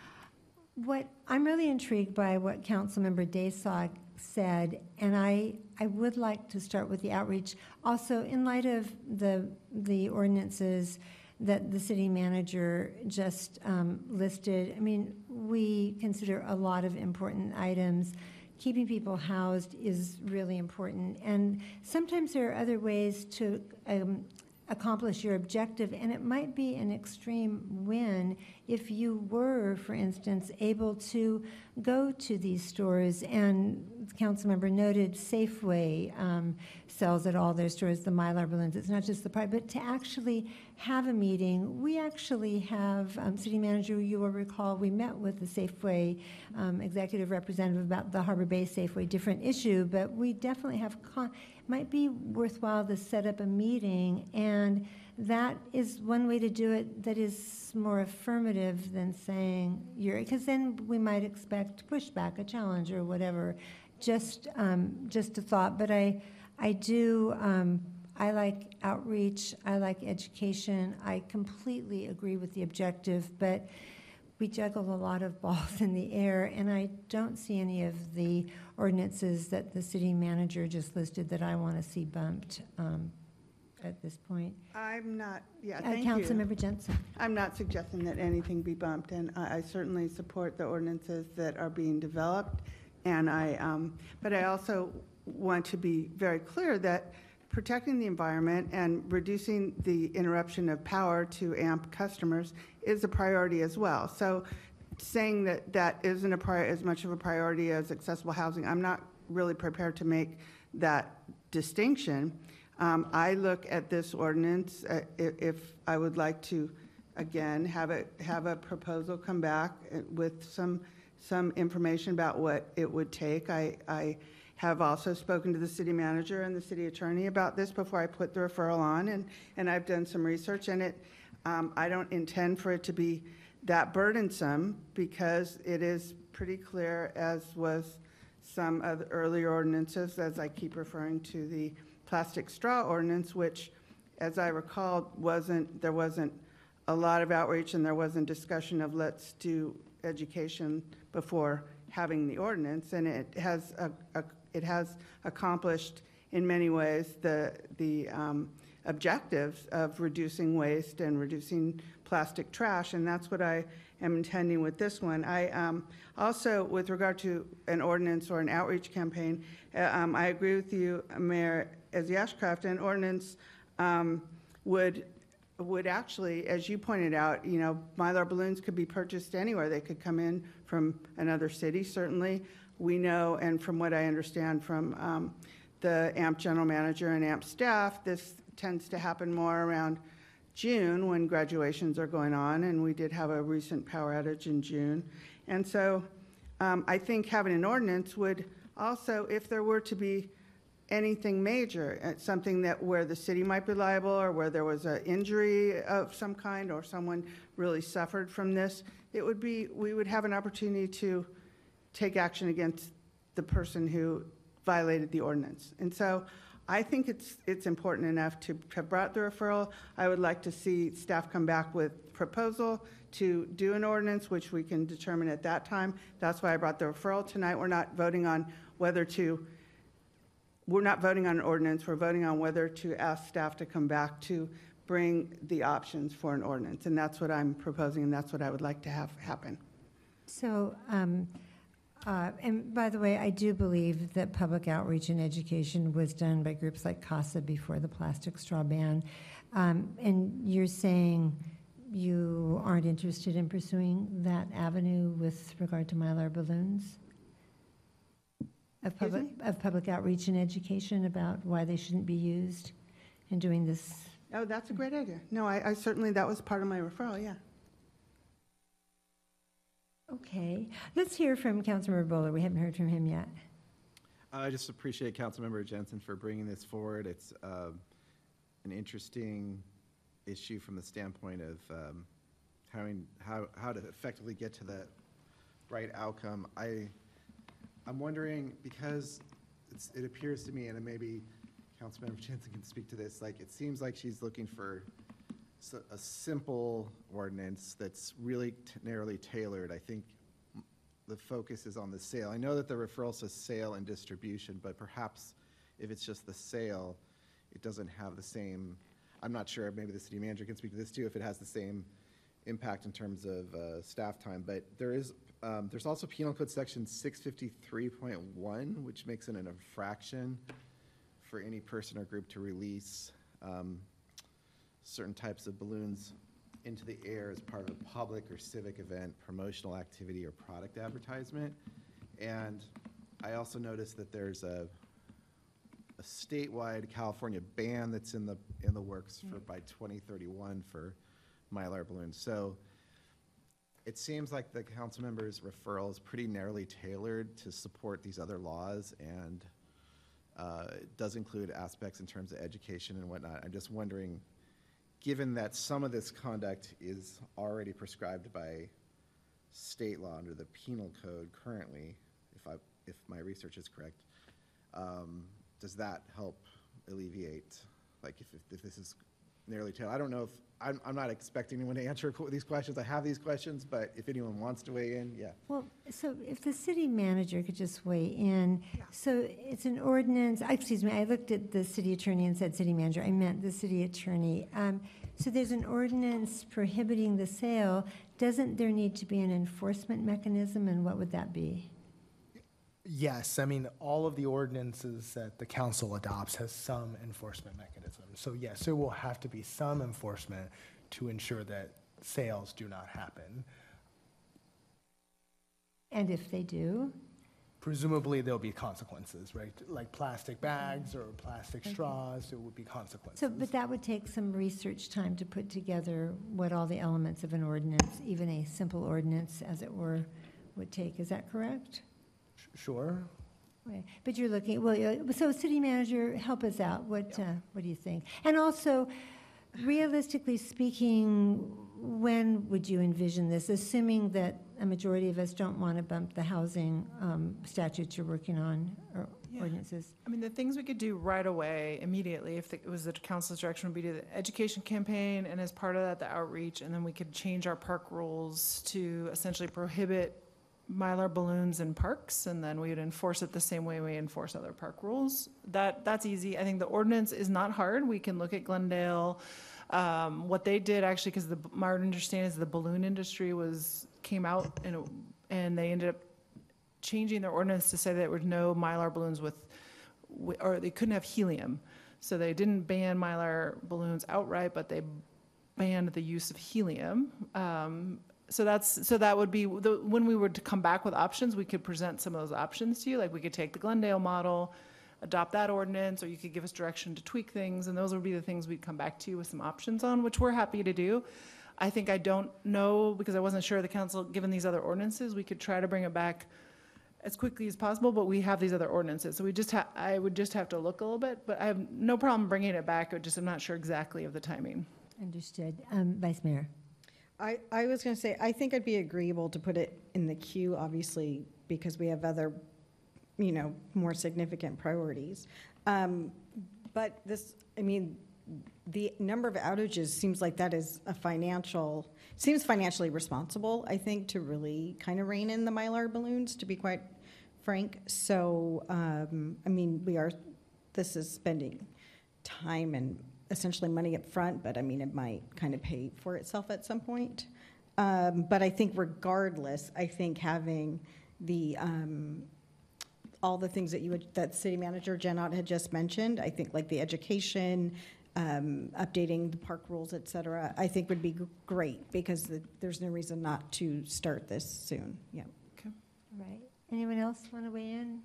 what I'm really intrigued by what Councilmember Dazak said, and I I would like to start with the outreach. Also, in light of the the ordinances that the city manager just um, listed, I mean, we consider a lot of important items. Keeping people housed is really important, and sometimes there are other ways to um, accomplish your objective, and it might be an extreme win if you were, for instance, able to go to these stores, and the council member noted Safeway um, sells at all their stores the Mylar balloons. It's not just the part, but to actually have a meeting. We actually have, um, city manager, you will recall, we met with the Safeway um, executive representative about the Harbor Bay Safeway, different issue, but we definitely have, con might be worthwhile to set up a meeting, and that is one way to do it that is more affirmative than saying you're, because then we might expect pushback, a challenge or whatever. Just, um, just a thought, but I, I do, um, I like outreach, I like education, I completely agree with the objective, but we juggle a lot of balls in the air, and I don't see any of the ordinances that the city manager just listed that I want to see bumped um, at this point. I'm not, yeah, Uh, thank you. Councilmember Jensen. I'm not suggesting that anything be bumped, and I, I certainly support the ordinances that are being developed. And I, um, but I also want to be very clear that protecting the environment and reducing the interruption of power to A M P customers is a priority as well. So saying that that isn't a prior, as much of a priority as accessible housing, I'm not really prepared to make that distinction. Um, I look at this ordinance, uh, i- if I would like to, again, have a, have a proposal come back uh, with some, some information about what it would take. I, I have also spoken to the city manager and the city attorney about this before I put the referral on, and, and I've done some research, and it, um, I don't intend for it to be that burdensome, because it is pretty clear, as was some of the earlier ordinances, as I keep referring to the plastic straw ordinance, which, as I recall, wasn't, there wasn't a lot of outreach, and there wasn't discussion of let's do education before having the ordinance, and it has a, a, it has accomplished in many ways the the um, objectives of reducing waste and reducing plastic trash, and that's what I am intending with this one. I um, also, with regard to an ordinance or an outreach campaign, uh, um, I agree with you, Mayor Ezzy Ashcraft. An ordinance um, would would actually, as you pointed out, you know, Mylar balloons could be purchased anywhere. They could come in from another city, certainly. We know, and from what I understand from um, the A M P general manager and A M P staff, this tends to happen more around June when graduations are going on, and we did have a recent power outage in June. And so um, I think having an ordinance would also, if there were to be anything major, uh, something that where the city might be liable, or where there was an injury of some kind, or someone really suffered from this, it would be, we would have an opportunity to take action against the person who violated the ordinance. And so I think it's it's important enough to have brought the referral. I would like to see staff come back with proposal to do an ordinance, which we can determine at that time. That's why I brought the referral tonight. We're not voting on whether to, we're not voting on an ordinance. We're voting on whether to ask staff to come back to bring the options for an ordinance. And that's what I'm proposing, and that's what I would like to have happen. So, um, uh, and by the way, I do believe that public outreach and education was done by groups like CASA before the plastic straw ban. Um, and you're saying you aren't interested in pursuing that avenue with regard to Mylar balloons? Of public, of public outreach and education about why they shouldn't be used in doing this? Oh, that's a great idea. No, I, I certainly, that was part of my referral, yeah. Okay, let's hear from Councilmember Bowler. We haven't heard from him yet. I just appreciate Councilmember Jensen for bringing this forward. It's uh, an interesting issue from the standpoint of um, having how how to effectively get to the right outcome. I I'm wondering, because it's, it appears to me, and maybe Councilmember Jensen can speak to this, like it seems like she's looking for a simple ordinance that's really t- narrowly tailored. I think the focus is on the sale. I know that the referral says sale and distribution, but perhaps if it's just the sale, it doesn't have the same, I'm not sure, maybe the city manager can speak to this too, if it has the same impact in terms of uh, staff time, but there is, um, there's also Penal Code Section six fifty-three point one, which makes it an infraction for any person or group to release um, certain types of balloons into the air as part of a public or civic event, promotional activity, or product advertisement. And I also noticed that there's a, a statewide California ban that's in the in the works for by twenty thirty-one for Mylar balloons. So it seems like the council member's referral is pretty narrowly tailored to support these other laws, and uh, it does include aspects in terms of education and whatnot. I'm just wondering, given that some of this conduct is already prescribed by state law under the penal code currently, if I if my research is correct, um, does that help alleviate, like if, if, if this is narrowly tailored? I don't know if, I'm, I'm not expecting anyone to answer these questions. I have these questions, but if anyone wants to weigh in, yeah. Well, so if the city manager could just weigh in. So it's an ordinance, excuse me, I looked at the city attorney and said city manager. I meant the city attorney. Um, so there's an ordinance prohibiting the sale. Doesn't there need to be an enforcement mechanism, and what would that be? Yes, I mean, all of the ordinances that the council adopts has some enforcement mechanism. So yes, there will have to be some enforcement to ensure that sales do not happen. And if they do? presumably there'll be consequences, right? Like plastic bags or plastic straws, there would be consequences. So, but that would take some research time to put together what all the elements of an ordinance, even a simple ordinance, as it were, would take. Is that correct? Sure. Okay. But you're looking, well, yeah, so city manager, help us out. What, uh, what do you think? And also, realistically speaking, when would you envision this, assuming that a majority of us don't want to bump the housing um, statutes you're working on, or Yeah. ordinances? I mean, the things we could do right away, immediately, if it was the council's direction, would be to the education campaign, and as part of that, the outreach, and then we could change our park rules to essentially prohibit Mylar balloons in parks, and then we would enforce it the same way we enforce other park rules. That, that's easy. I think the ordinance is not hard. We can look at Glendale. Um, what they did actually, because the, my understanding is the balloon industry was, came out and, it- and they ended up changing their ordinance to say that there were no Mylar balloons with, wi- or they couldn't have helium. So they didn't ban Mylar balloons outright, but they banned the use of helium. Um, so that's, so that would be, the, when we were to come back with options, we could present some of those options to you. Like we could take the Glendale model, adopt that ordinance, or you could give us direction to tweak things, and those would be the things we'd come back to you with some options on, which we're happy to do. I think I don't know, because I wasn't sure the council, given these other ordinances, we could try to bring it back as quickly as possible, but we have these other ordinances, so we just ha, I would just have to look a little bit, but I have no problem bringing it back, I just am not sure exactly of the timing. Understood. Um, Vice Mayor? I, I was going to say, I think I'd be agreeable to put it in the queue, obviously, because we have other, you know, more significant priorities. Um, But this, I mean, the number of outages seems like that is a financial, seems financially responsible, I think, to really kind of rein in the Mylar balloons, to be quite frank. So, um, I mean, we are, this is spending time and essentially money up front, but I mean, it might kind of pay for itself at some point. Um, But I think regardless, I think having the, um, all the things that you would, that City Manager Jen Ott had just mentioned, I think like the education, um, updating the park rules, et cetera, I think would be g- great, because the, there's no reason not to start this soon, yeah. All right. Anyone else want to weigh in?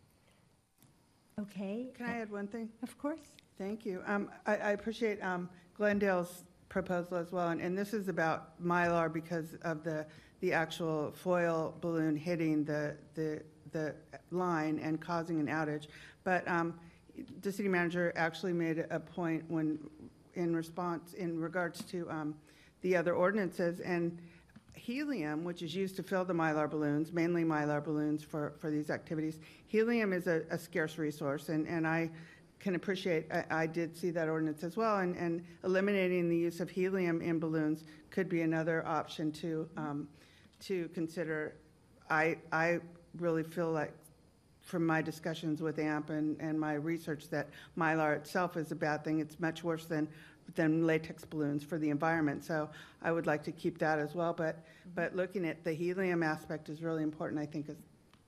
Okay. Can I add one thing? Of course. Thank you. Um, I, I appreciate um, Glendale's proposal as well, and, and this is about Mylar because of the, the actual foil balloon hitting the, the, the line and causing an outage. But um, the city manager actually made a point when, in response, in regards to um, the other ordinances, and helium, which is used to fill the Mylar balloons, mainly Mylar balloons for, for these activities, helium is a, a scarce resource, and, and I can appreciate, I, I did see that ordinance as well, and, and eliminating the use of helium in balloons could be another option to, um, to consider. I, I really feel like, from my discussions with A M P and, and my research, that Mylar itself is a bad thing. It's much worse than, than latex balloons for the environment. So I would like to keep that as well, but, but looking at the helium aspect is really important, I think. Is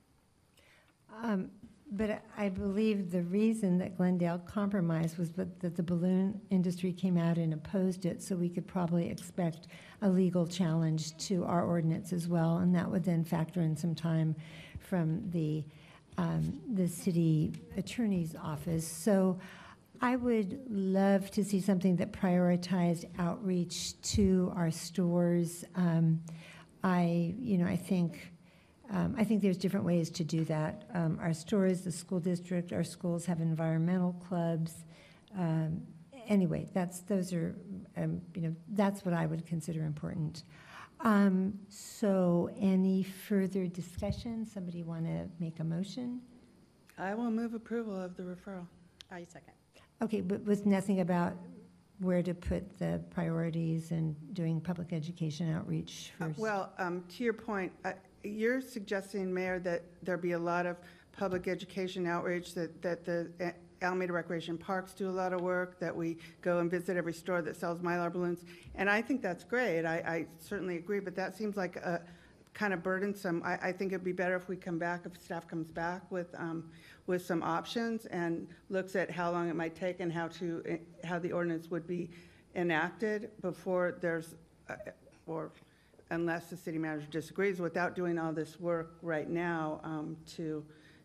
Um, But I believe the reason that Glendale compromised was that that the balloon industry came out and opposed it, so we could probably expect a legal challenge to our ordinance as well, and that would then factor in some time from the, um, the city attorney's office. So I would love to see something that prioritized outreach to our stores. Um, I, you know, I think Um, I think there's different ways to do that. Um, Our stores, the school district, our schools have environmental clubs. Um, Anyway, that's, those are, um, you know, that's what I would consider important. Um, So any further discussion? Somebody want to make a motion? I will move approval of the referral. I second. Okay, but with nothing about where to put the priorities and doing public education outreach Uh, first? Well, um, to your point, uh, you're suggesting, Mayor, that there be a lot of public education outreach, that, that the uh, Alameda Recreation Parks do a lot of work, that we go and visit every store that sells Mylar balloons. And I think that's great. I, I certainly agree, but that seems like a kind of burdensome. I, I think it'd be better if we come back, if staff comes back with, um, with some options and looks at how long it might take and how to, eh, how the ordinance would be enacted before there's, uh, or unless the city manager disagrees, without doing all this work right now um, to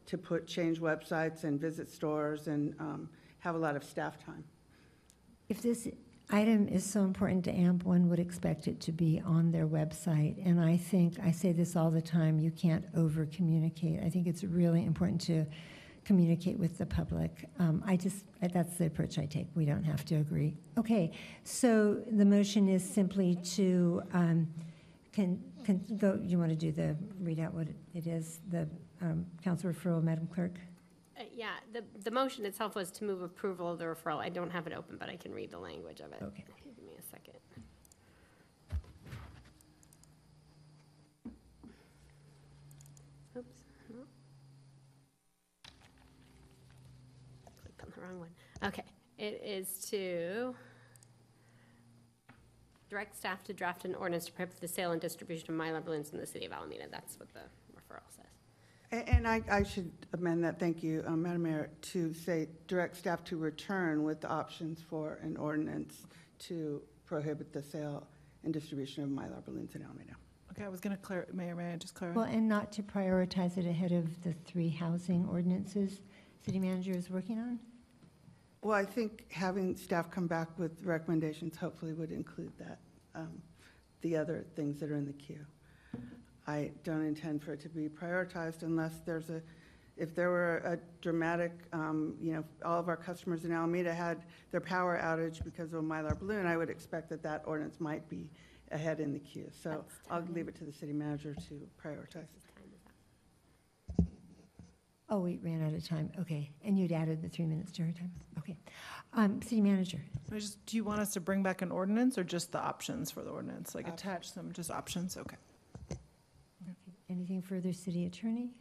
to put, change websites and visit stores and um, have a lot of staff time. If this item is so important to A M P, one would expect it to be on their website. And I think, I say this all the time, you can't over-communicate. I think it's really important to communicate with the public. Um, I just, that's the approach I take. We don't have to agree. Okay, so the motion is simply to, um, can, can go, you want to do the, read out what it is, the um, council referral, Madam Clerk? Uh, Yeah, the, the motion itself was to move approval of the referral. I don't have it open, but I can read the language of it. Okay. Give me a second. Oops. no. Clicked on the wrong one. Okay, it is to direct staff to draft an ordinance to prohibit the sale and distribution of Mylar balloons in the city of Alameda. That's what the referral says. A- And I, I should amend that, thank you, um, Madam Mayor, to say direct staff to return with the options for an ordinance to prohibit the sale and distribution of Mylar balloons in Alameda. Okay, I was going to clar, Mayor, may I just clarify? Well, and not to prioritize it ahead of the three housing ordinances city manager is working on? Well, I think having staff come back with recommendations hopefully would include that, um, the other things that are in the queue. I don't intend for it to be prioritized unless there's a, if there were a dramatic, um, you know, all of our customers in Alameda had their power outage because of a Mylar balloon, I would expect that that ordinance might be ahead in the queue. So I'll leave it to the city manager to prioritize it. Oh, we ran out of time. Okay. And you'd added the three minutes to her time? Okay. Um, City manager. I just, do you want us to bring back an ordinance or just the options for the ordinance? Like attach them, just options? Okay. Okay. Anything further, city attorney?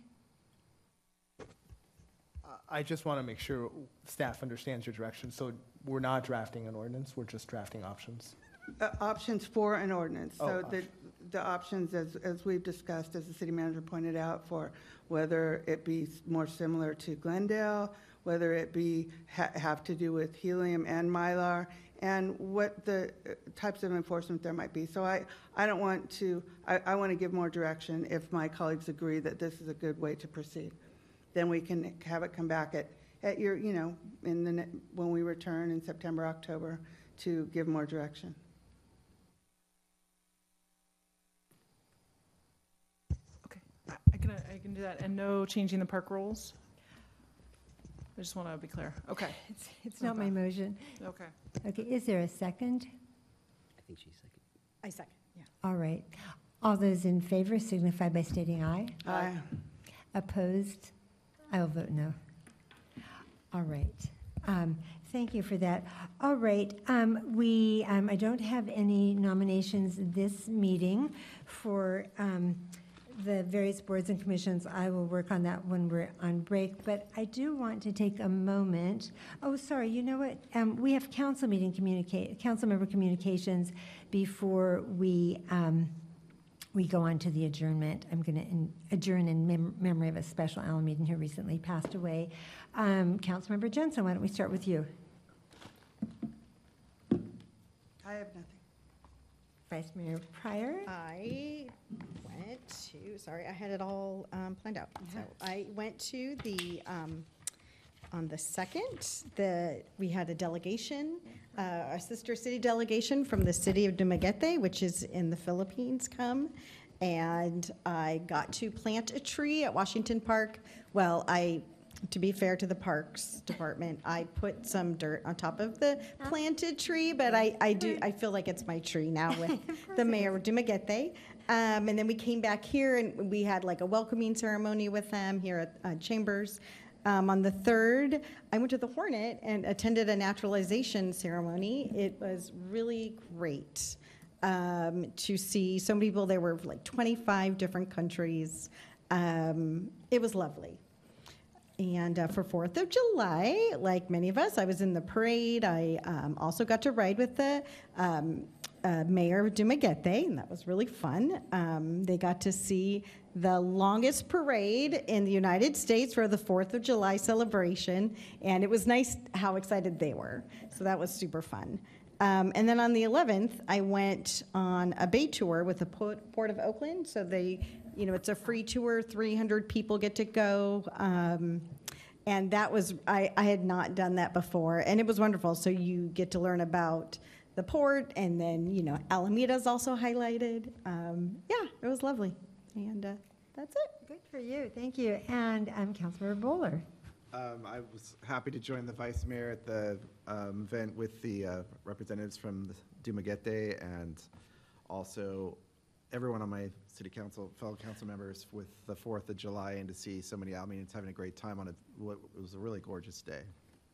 I just want to make sure staff understands your direction. So we're not drafting an ordinance, we're just drafting options. Uh, Options for an ordinance. Oh, So the, the options, as, as we've discussed, as the city manager pointed out, for whether it be s- more similar to Glendale, whether it be, ha- have to do with helium and Mylar, and what the uh, types of enforcement there might be. So I, I don't want to, I, I want to give more direction if my colleagues agree that this is a good way to proceed. Then we can have it come back at, at your, you know, in the, ne- when we return in September, October, to give more direction. I I can, I can do that. And no changing the park rules? I just want to be clear. Okay. It's, it's not my motion. Okay. Okay. Is there a second? I think she's second. I second, yeah. All right. All those in favor signify by stating aye. Aye. Opposed? I will vote no. All right. Um, Thank you for that. All right. Um, We, um, I don't have any nominations this meeting for um, the various boards and commissions. I will work on that when we're on break. But I do want to take a moment. Oh, sorry. You know what? Um, We have council meeting communicate, council member communications before we um, we go on to the adjournment. I'm going to adjourn in mem- memory of a special Alamedan who recently passed away. Um, Councilmember Jensen, why don't we start with you? I have nothing. Vice Mayor Pryor? I went to, sorry, I had it all um, planned out. So I went to the, um, on the second, the, we had a delegation, uh, a sister city delegation from the city of Dumaguete, which is in the Philippines, come. And I got to plant a tree at Washington Park. Well, I, to be fair to the Parks Department, I put some dirt on top of the planted tree, but I, I do, I feel like it's my tree now with the mayor of Dumaguete. Um, and then we came back here and we had like a welcoming ceremony with them here at uh, Chambers. Um, on the third, I went to the Hornet and attended a naturalization ceremony. It was really great um, to see so many people. There were like twenty-five different countries. Um, it was lovely. And uh, for fourth of July, like many of us, I was in the parade. I um, also got to ride with the um, uh, mayor of Dumaguete, and that was really fun. Um, they got to see the longest parade in the United States for the fourth of July celebration, and it was nice how excited they were. So that was super fun. Um, and then on the eleventh, I went on a bay tour with the Port Port of Oakland. So they you know, it's a free tour, three hundred people get to go. Um, and that was, I, I had not done that before, and it was wonderful. So you get to learn about the port, and then, you know, Alameda's also highlighted. Um, yeah, it was lovely. And uh, that's it. Good for you. Thank you. And um, Councilmember Bowler. Um, I was happy to join the vice mayor at the um, event with the uh, representatives from the Dumaguete, and also everyone on my city council, fellow council members, with the fourth of July, and to see so many Alamedans having a great time on it. It was a really gorgeous day.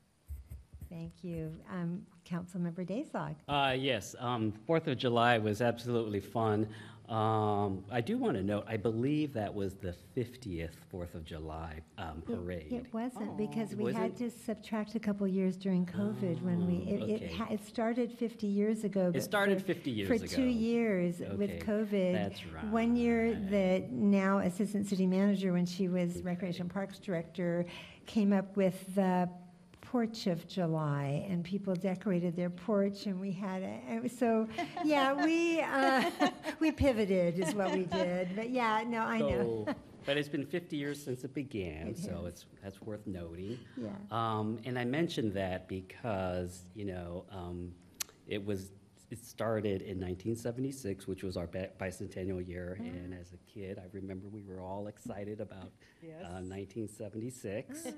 Thank you. Um, Councilmember Dayzog. Uh, yes, um, fourth of July was absolutely fun. Um, I do want to note, I believe that was the fiftieth fourth of July um, It- parade. It wasn't, because we Was had it? to subtract a couple years during COVID when we, it, it okay. ha- it started fifty years ago. but started for- fifty years For ago. two years with Okay, COVID. that's One year, the now Assistant City Manager, when she was Recreation and Parks Director, came up with the Porch of July, and people decorated their porch, and we had a, it was so, yeah, we, uh, we pivoted is what we did. But yeah, no, I know. So, but it's been fifty years since it began, It so has. it's, that's worth noting. Yeah. Um, and I mentioned that because, you know, um, it was, it started in nineteen seventy-six, which was our bi- bicentennial year, and as a kid, I remember we were all excited about uh, nineteen seventy-six.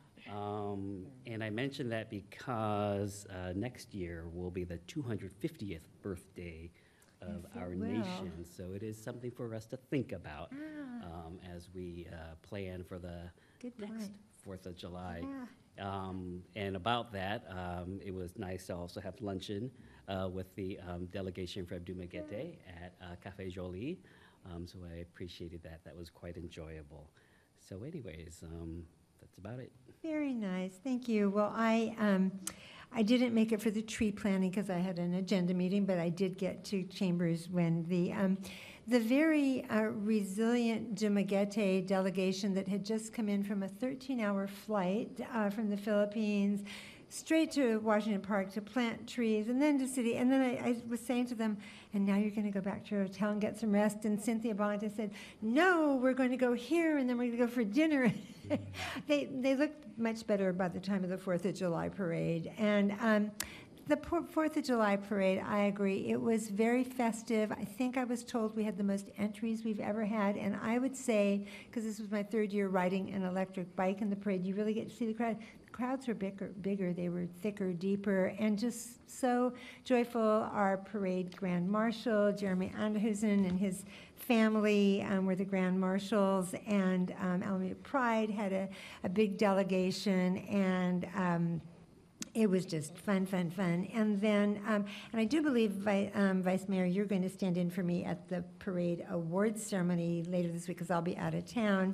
Um, and I mentioned that because uh, next year will be the two hundred fiftieth birthday of Yes, it our will. nation. So it is something for us to think about um, as we uh, plan for the Good next point. fourth of July. Yeah. Um, and about that, um, it was nice to also have luncheon uh, with the um, delegation from Dumaguete at uh, Café Jolie. Um, so I appreciated that. That was quite enjoyable. So anyways, um, that's about it. Very nice, thank you. Well, I, um, I didn't make it for the tree planting because I had an agenda meeting, but I did get to Chambers when the, um, the very uh, resilient Dumaguete delegation that had just come in from a thirteen-hour flight uh, from the Philippines, straight to Washington Park to plant trees, and then to city. And then I, I was saying to them, and now you're going to go back to your hotel and get some rest. And Cynthia Bonta said, no, we're going to go here, and then we're going to go for dinner. they they looked much better by the time of the Fourth of July parade. And um, the por- Fourth of July parade, I agree, it was very festive. I think I was told we had the most entries we've ever had. And I would say, because this was my third year riding an electric bike in the parade, you really get to see the crowd. Crowds were bigger, bigger, they were thicker, deeper, and just so joyful. Our parade Grand Marshal, Jeremy Anderson, and his family um, were the Grand Marshals, and um, Alameda Pride had a, a big delegation, and um, it was just fun, fun, fun. And then, um, and I do believe, Vi- um, Vice Mayor, you're going to stand in for me at the parade awards ceremony later this week because I'll be out of town.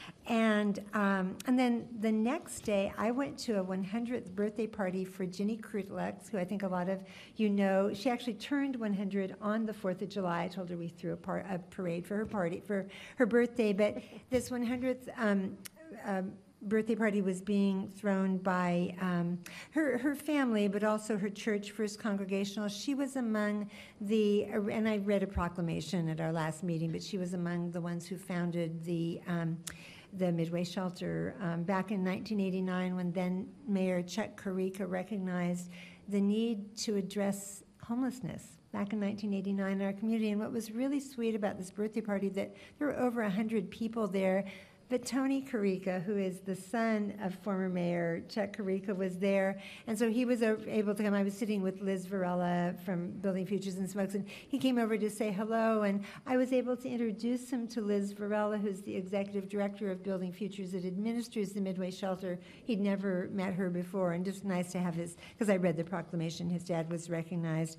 And um, and then the next day, I went to a one hundredth birthday party for Ginny Krutlex, who I think a lot of you know. She actually turned one hundred on the fourth of July. I told her we threw a, par- a parade for her party, for her birthday. But this one hundredth um, um, birthday party was being thrown by um, her, her family, but also her church, First Congregational. She was among the, and I read a proclamation at our last meeting, but she was among the ones who founded the um, the Midway Shelter um, back in nineteen eighty-nine, when then Mayor Chuck Carica recognized the need to address homelessness back in nineteen eighty-nine in our community. And what was really sweet about this birthday party, that there were over one hundred people there, but Tony Carica, who is the son of former Mayor Chuck Carica, was there. And so he was o- able to come. I was sitting with Liz Varela from Building Futures and Smokes, and he came over to say hello. And I was able to introduce him to Liz Varela, who's the executive director of Building Futures that administers the Midway Shelter. He'd never met her before, and just nice to have his, because I read the proclamation, his dad was recognized.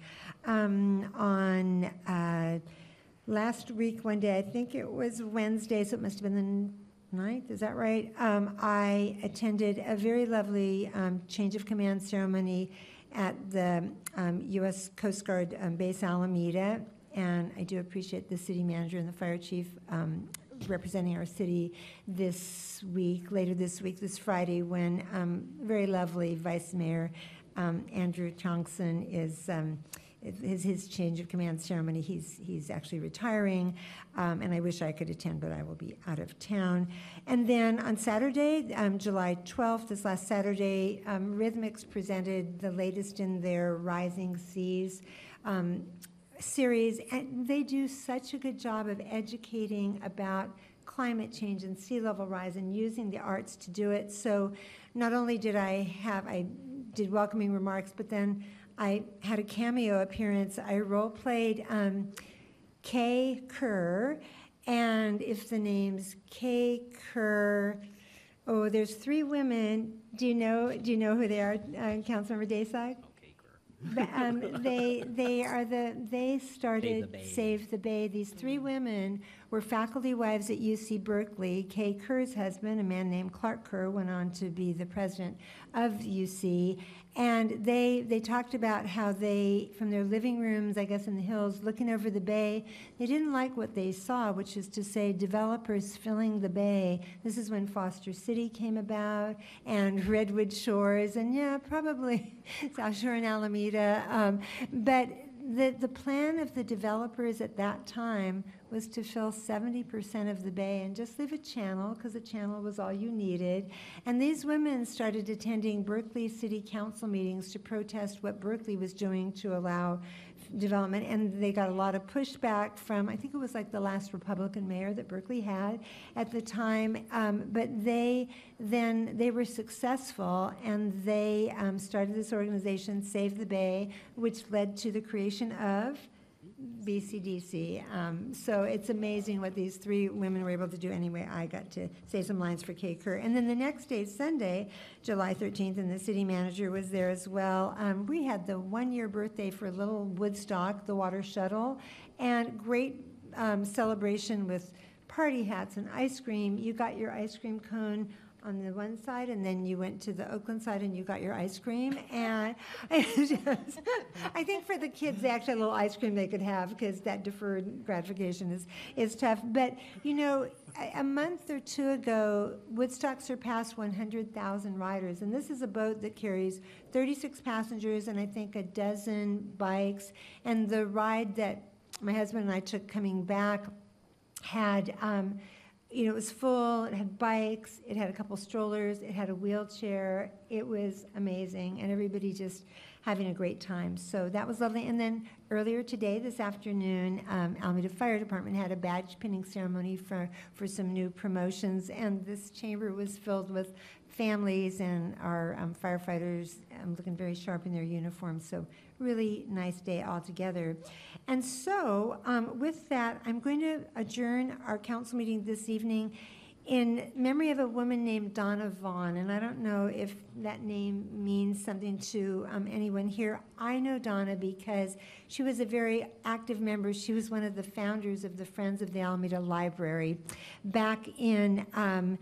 Um, on uh, last week, one day, I think it was Wednesday, so it must have been the ninth, is that right? Um, I attended a very lovely um, change of command ceremony at the um, U S Coast Guard um, Base Alameda, and I do appreciate the city manager and the fire chief um, representing our city this week, later this week, this Friday, when um, very lovely Vice Mayor um, Andrew Chongson is um, his, his change of command ceremony. He's, he's actually retiring, um, and I wish I could attend, but I will be out of town. And then on Saturday, um, July twelfth, this last Saturday, um, Rhythmics presented the latest in their Rising Seas um, series, and they do such a good job of educating about climate change and sea level rise and using the arts to do it. So not only did I have, I did welcoming remarks, but then I had a cameo appearance. I role played um, Kay Kerr, and if the name's Kay Kerr, oh, there's three women. Do you know? Do you know who they are, uh, Councilmember Dayside? But, um, they they are the they started Save the Bay. Save the Bay. These three women were faculty wives at U C Berkeley. Kay Kerr's husband, a man named Clark Kerr, went on to be the president of U C. And they they talked about how they, from their living rooms, I guess in the hills, looking over the bay, they didn't like what they saw, which is to say developers filling the bay. This is when Foster City came about and Redwood Shores, and yeah, probably South Shore and Alameda. Um, but the, the plan of the developers at that time was to fill seventy percent of the bay and just leave a channel, because a channel was all you needed. And these women started attending Berkeley City Council meetings to protest what Berkeley was doing to allow development, and they got a lot of pushback from, I think it was like the last Republican mayor that Berkeley had at the time, um, but they then, they were successful, and they um, started this organization, Save the Bay, which led to the creation of B C D C. Um, so it's amazing what these three women were able to do. Anyway, I got to say some lines for Kay Kerr. And then the next day, Sunday, July thirteenth, and the city manager was there as well. Um, we had the one-year birthday for Little Woodstock, the water shuttle, and great um, celebration with party hats and ice cream. You got your ice cream cone on the one side, and then you went to the Oakland side and you got your ice cream. And just, I think for the kids, they actually had a little ice cream they could have, because that deferred gratification is, is tough. But, you know, a, a month or two ago, Woodstock surpassed one hundred thousand riders. And this is a boat that carries thirty-six passengers and I think a dozen bikes. And the ride that my husband and I took coming back had, um, you know, it was full, it had bikes, it had a couple strollers, it had a wheelchair. It was amazing, and everybody just having a great time. So that was lovely. And then earlier today, this afternoon, um, Alameda Fire Department had a badge pinning ceremony for, for some new promotions, and this chamber was filled with families and our um, firefighters um, looking very sharp in their uniforms. So really nice day altogether. And so um, with that, I'm going to adjourn our council meeting this evening in memory of a woman named Donna Vaughn. And I don't know if that name means something to um, anyone here. I know Donna because she was a very active member. She was one of the founders of the Friends of the Alameda Library back in um,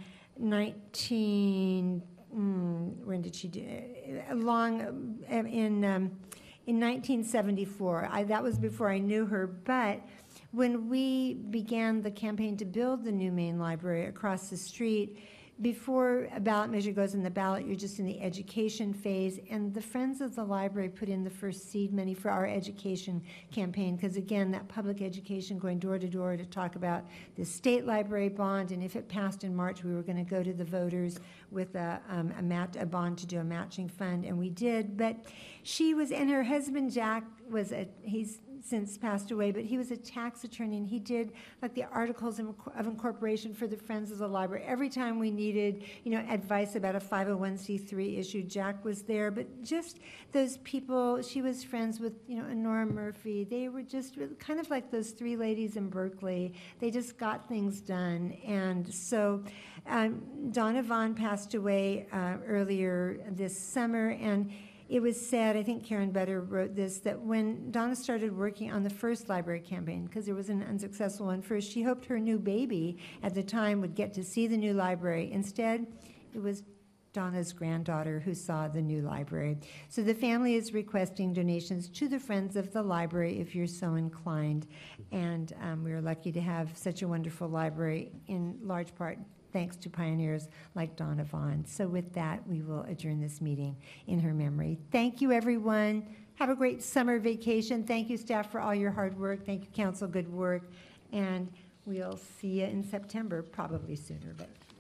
nineteen, mm, when did she do it? Long in um, in nineteen seventy-four. I, that was before I knew her, but when we began the campaign to build the new main library across the street, before a ballot measure goes in the ballot, you're just in the education phase, and the Friends of the Library put in the first seed money for our education campaign, because again, that public education, going door to door to talk about the state library bond, and if it passed in March, we were going to go to the voters with a, um, a, mat, a bond to do a matching fund, and we did. But she was, and her husband Jack was a, he's since passed away, but he was a tax attorney, and he did like the articles of incorporation for the Friends of the Library. Every time we needed, you know, advice about a five oh one c three issue, Jack was there. But just those people, she was friends with, you know, Honora Murphy. They were just kind of like those three ladies in Berkeley. They just got things done. And so um, Donna Vaughn passed away uh, earlier this summer, and it was said, I think Karen Better wrote this, that when Donna started working on the first library campaign, because there was an unsuccessful one first, she hoped her new baby at the time would get to see the new library. Instead, it was Donna's granddaughter who saw the new library. So the family is requesting donations to the Friends of the Library if you're so inclined. And um, we are lucky to have such a wonderful library, in large part thanks to pioneers like Donna Vaughn. So with that, we will adjourn this meeting in her memory. Thank you, everyone. have a great summer vacation. Thank you, staff, for all your hard work. Thank you, council, good work. And we'll see you in September, probably sooner, but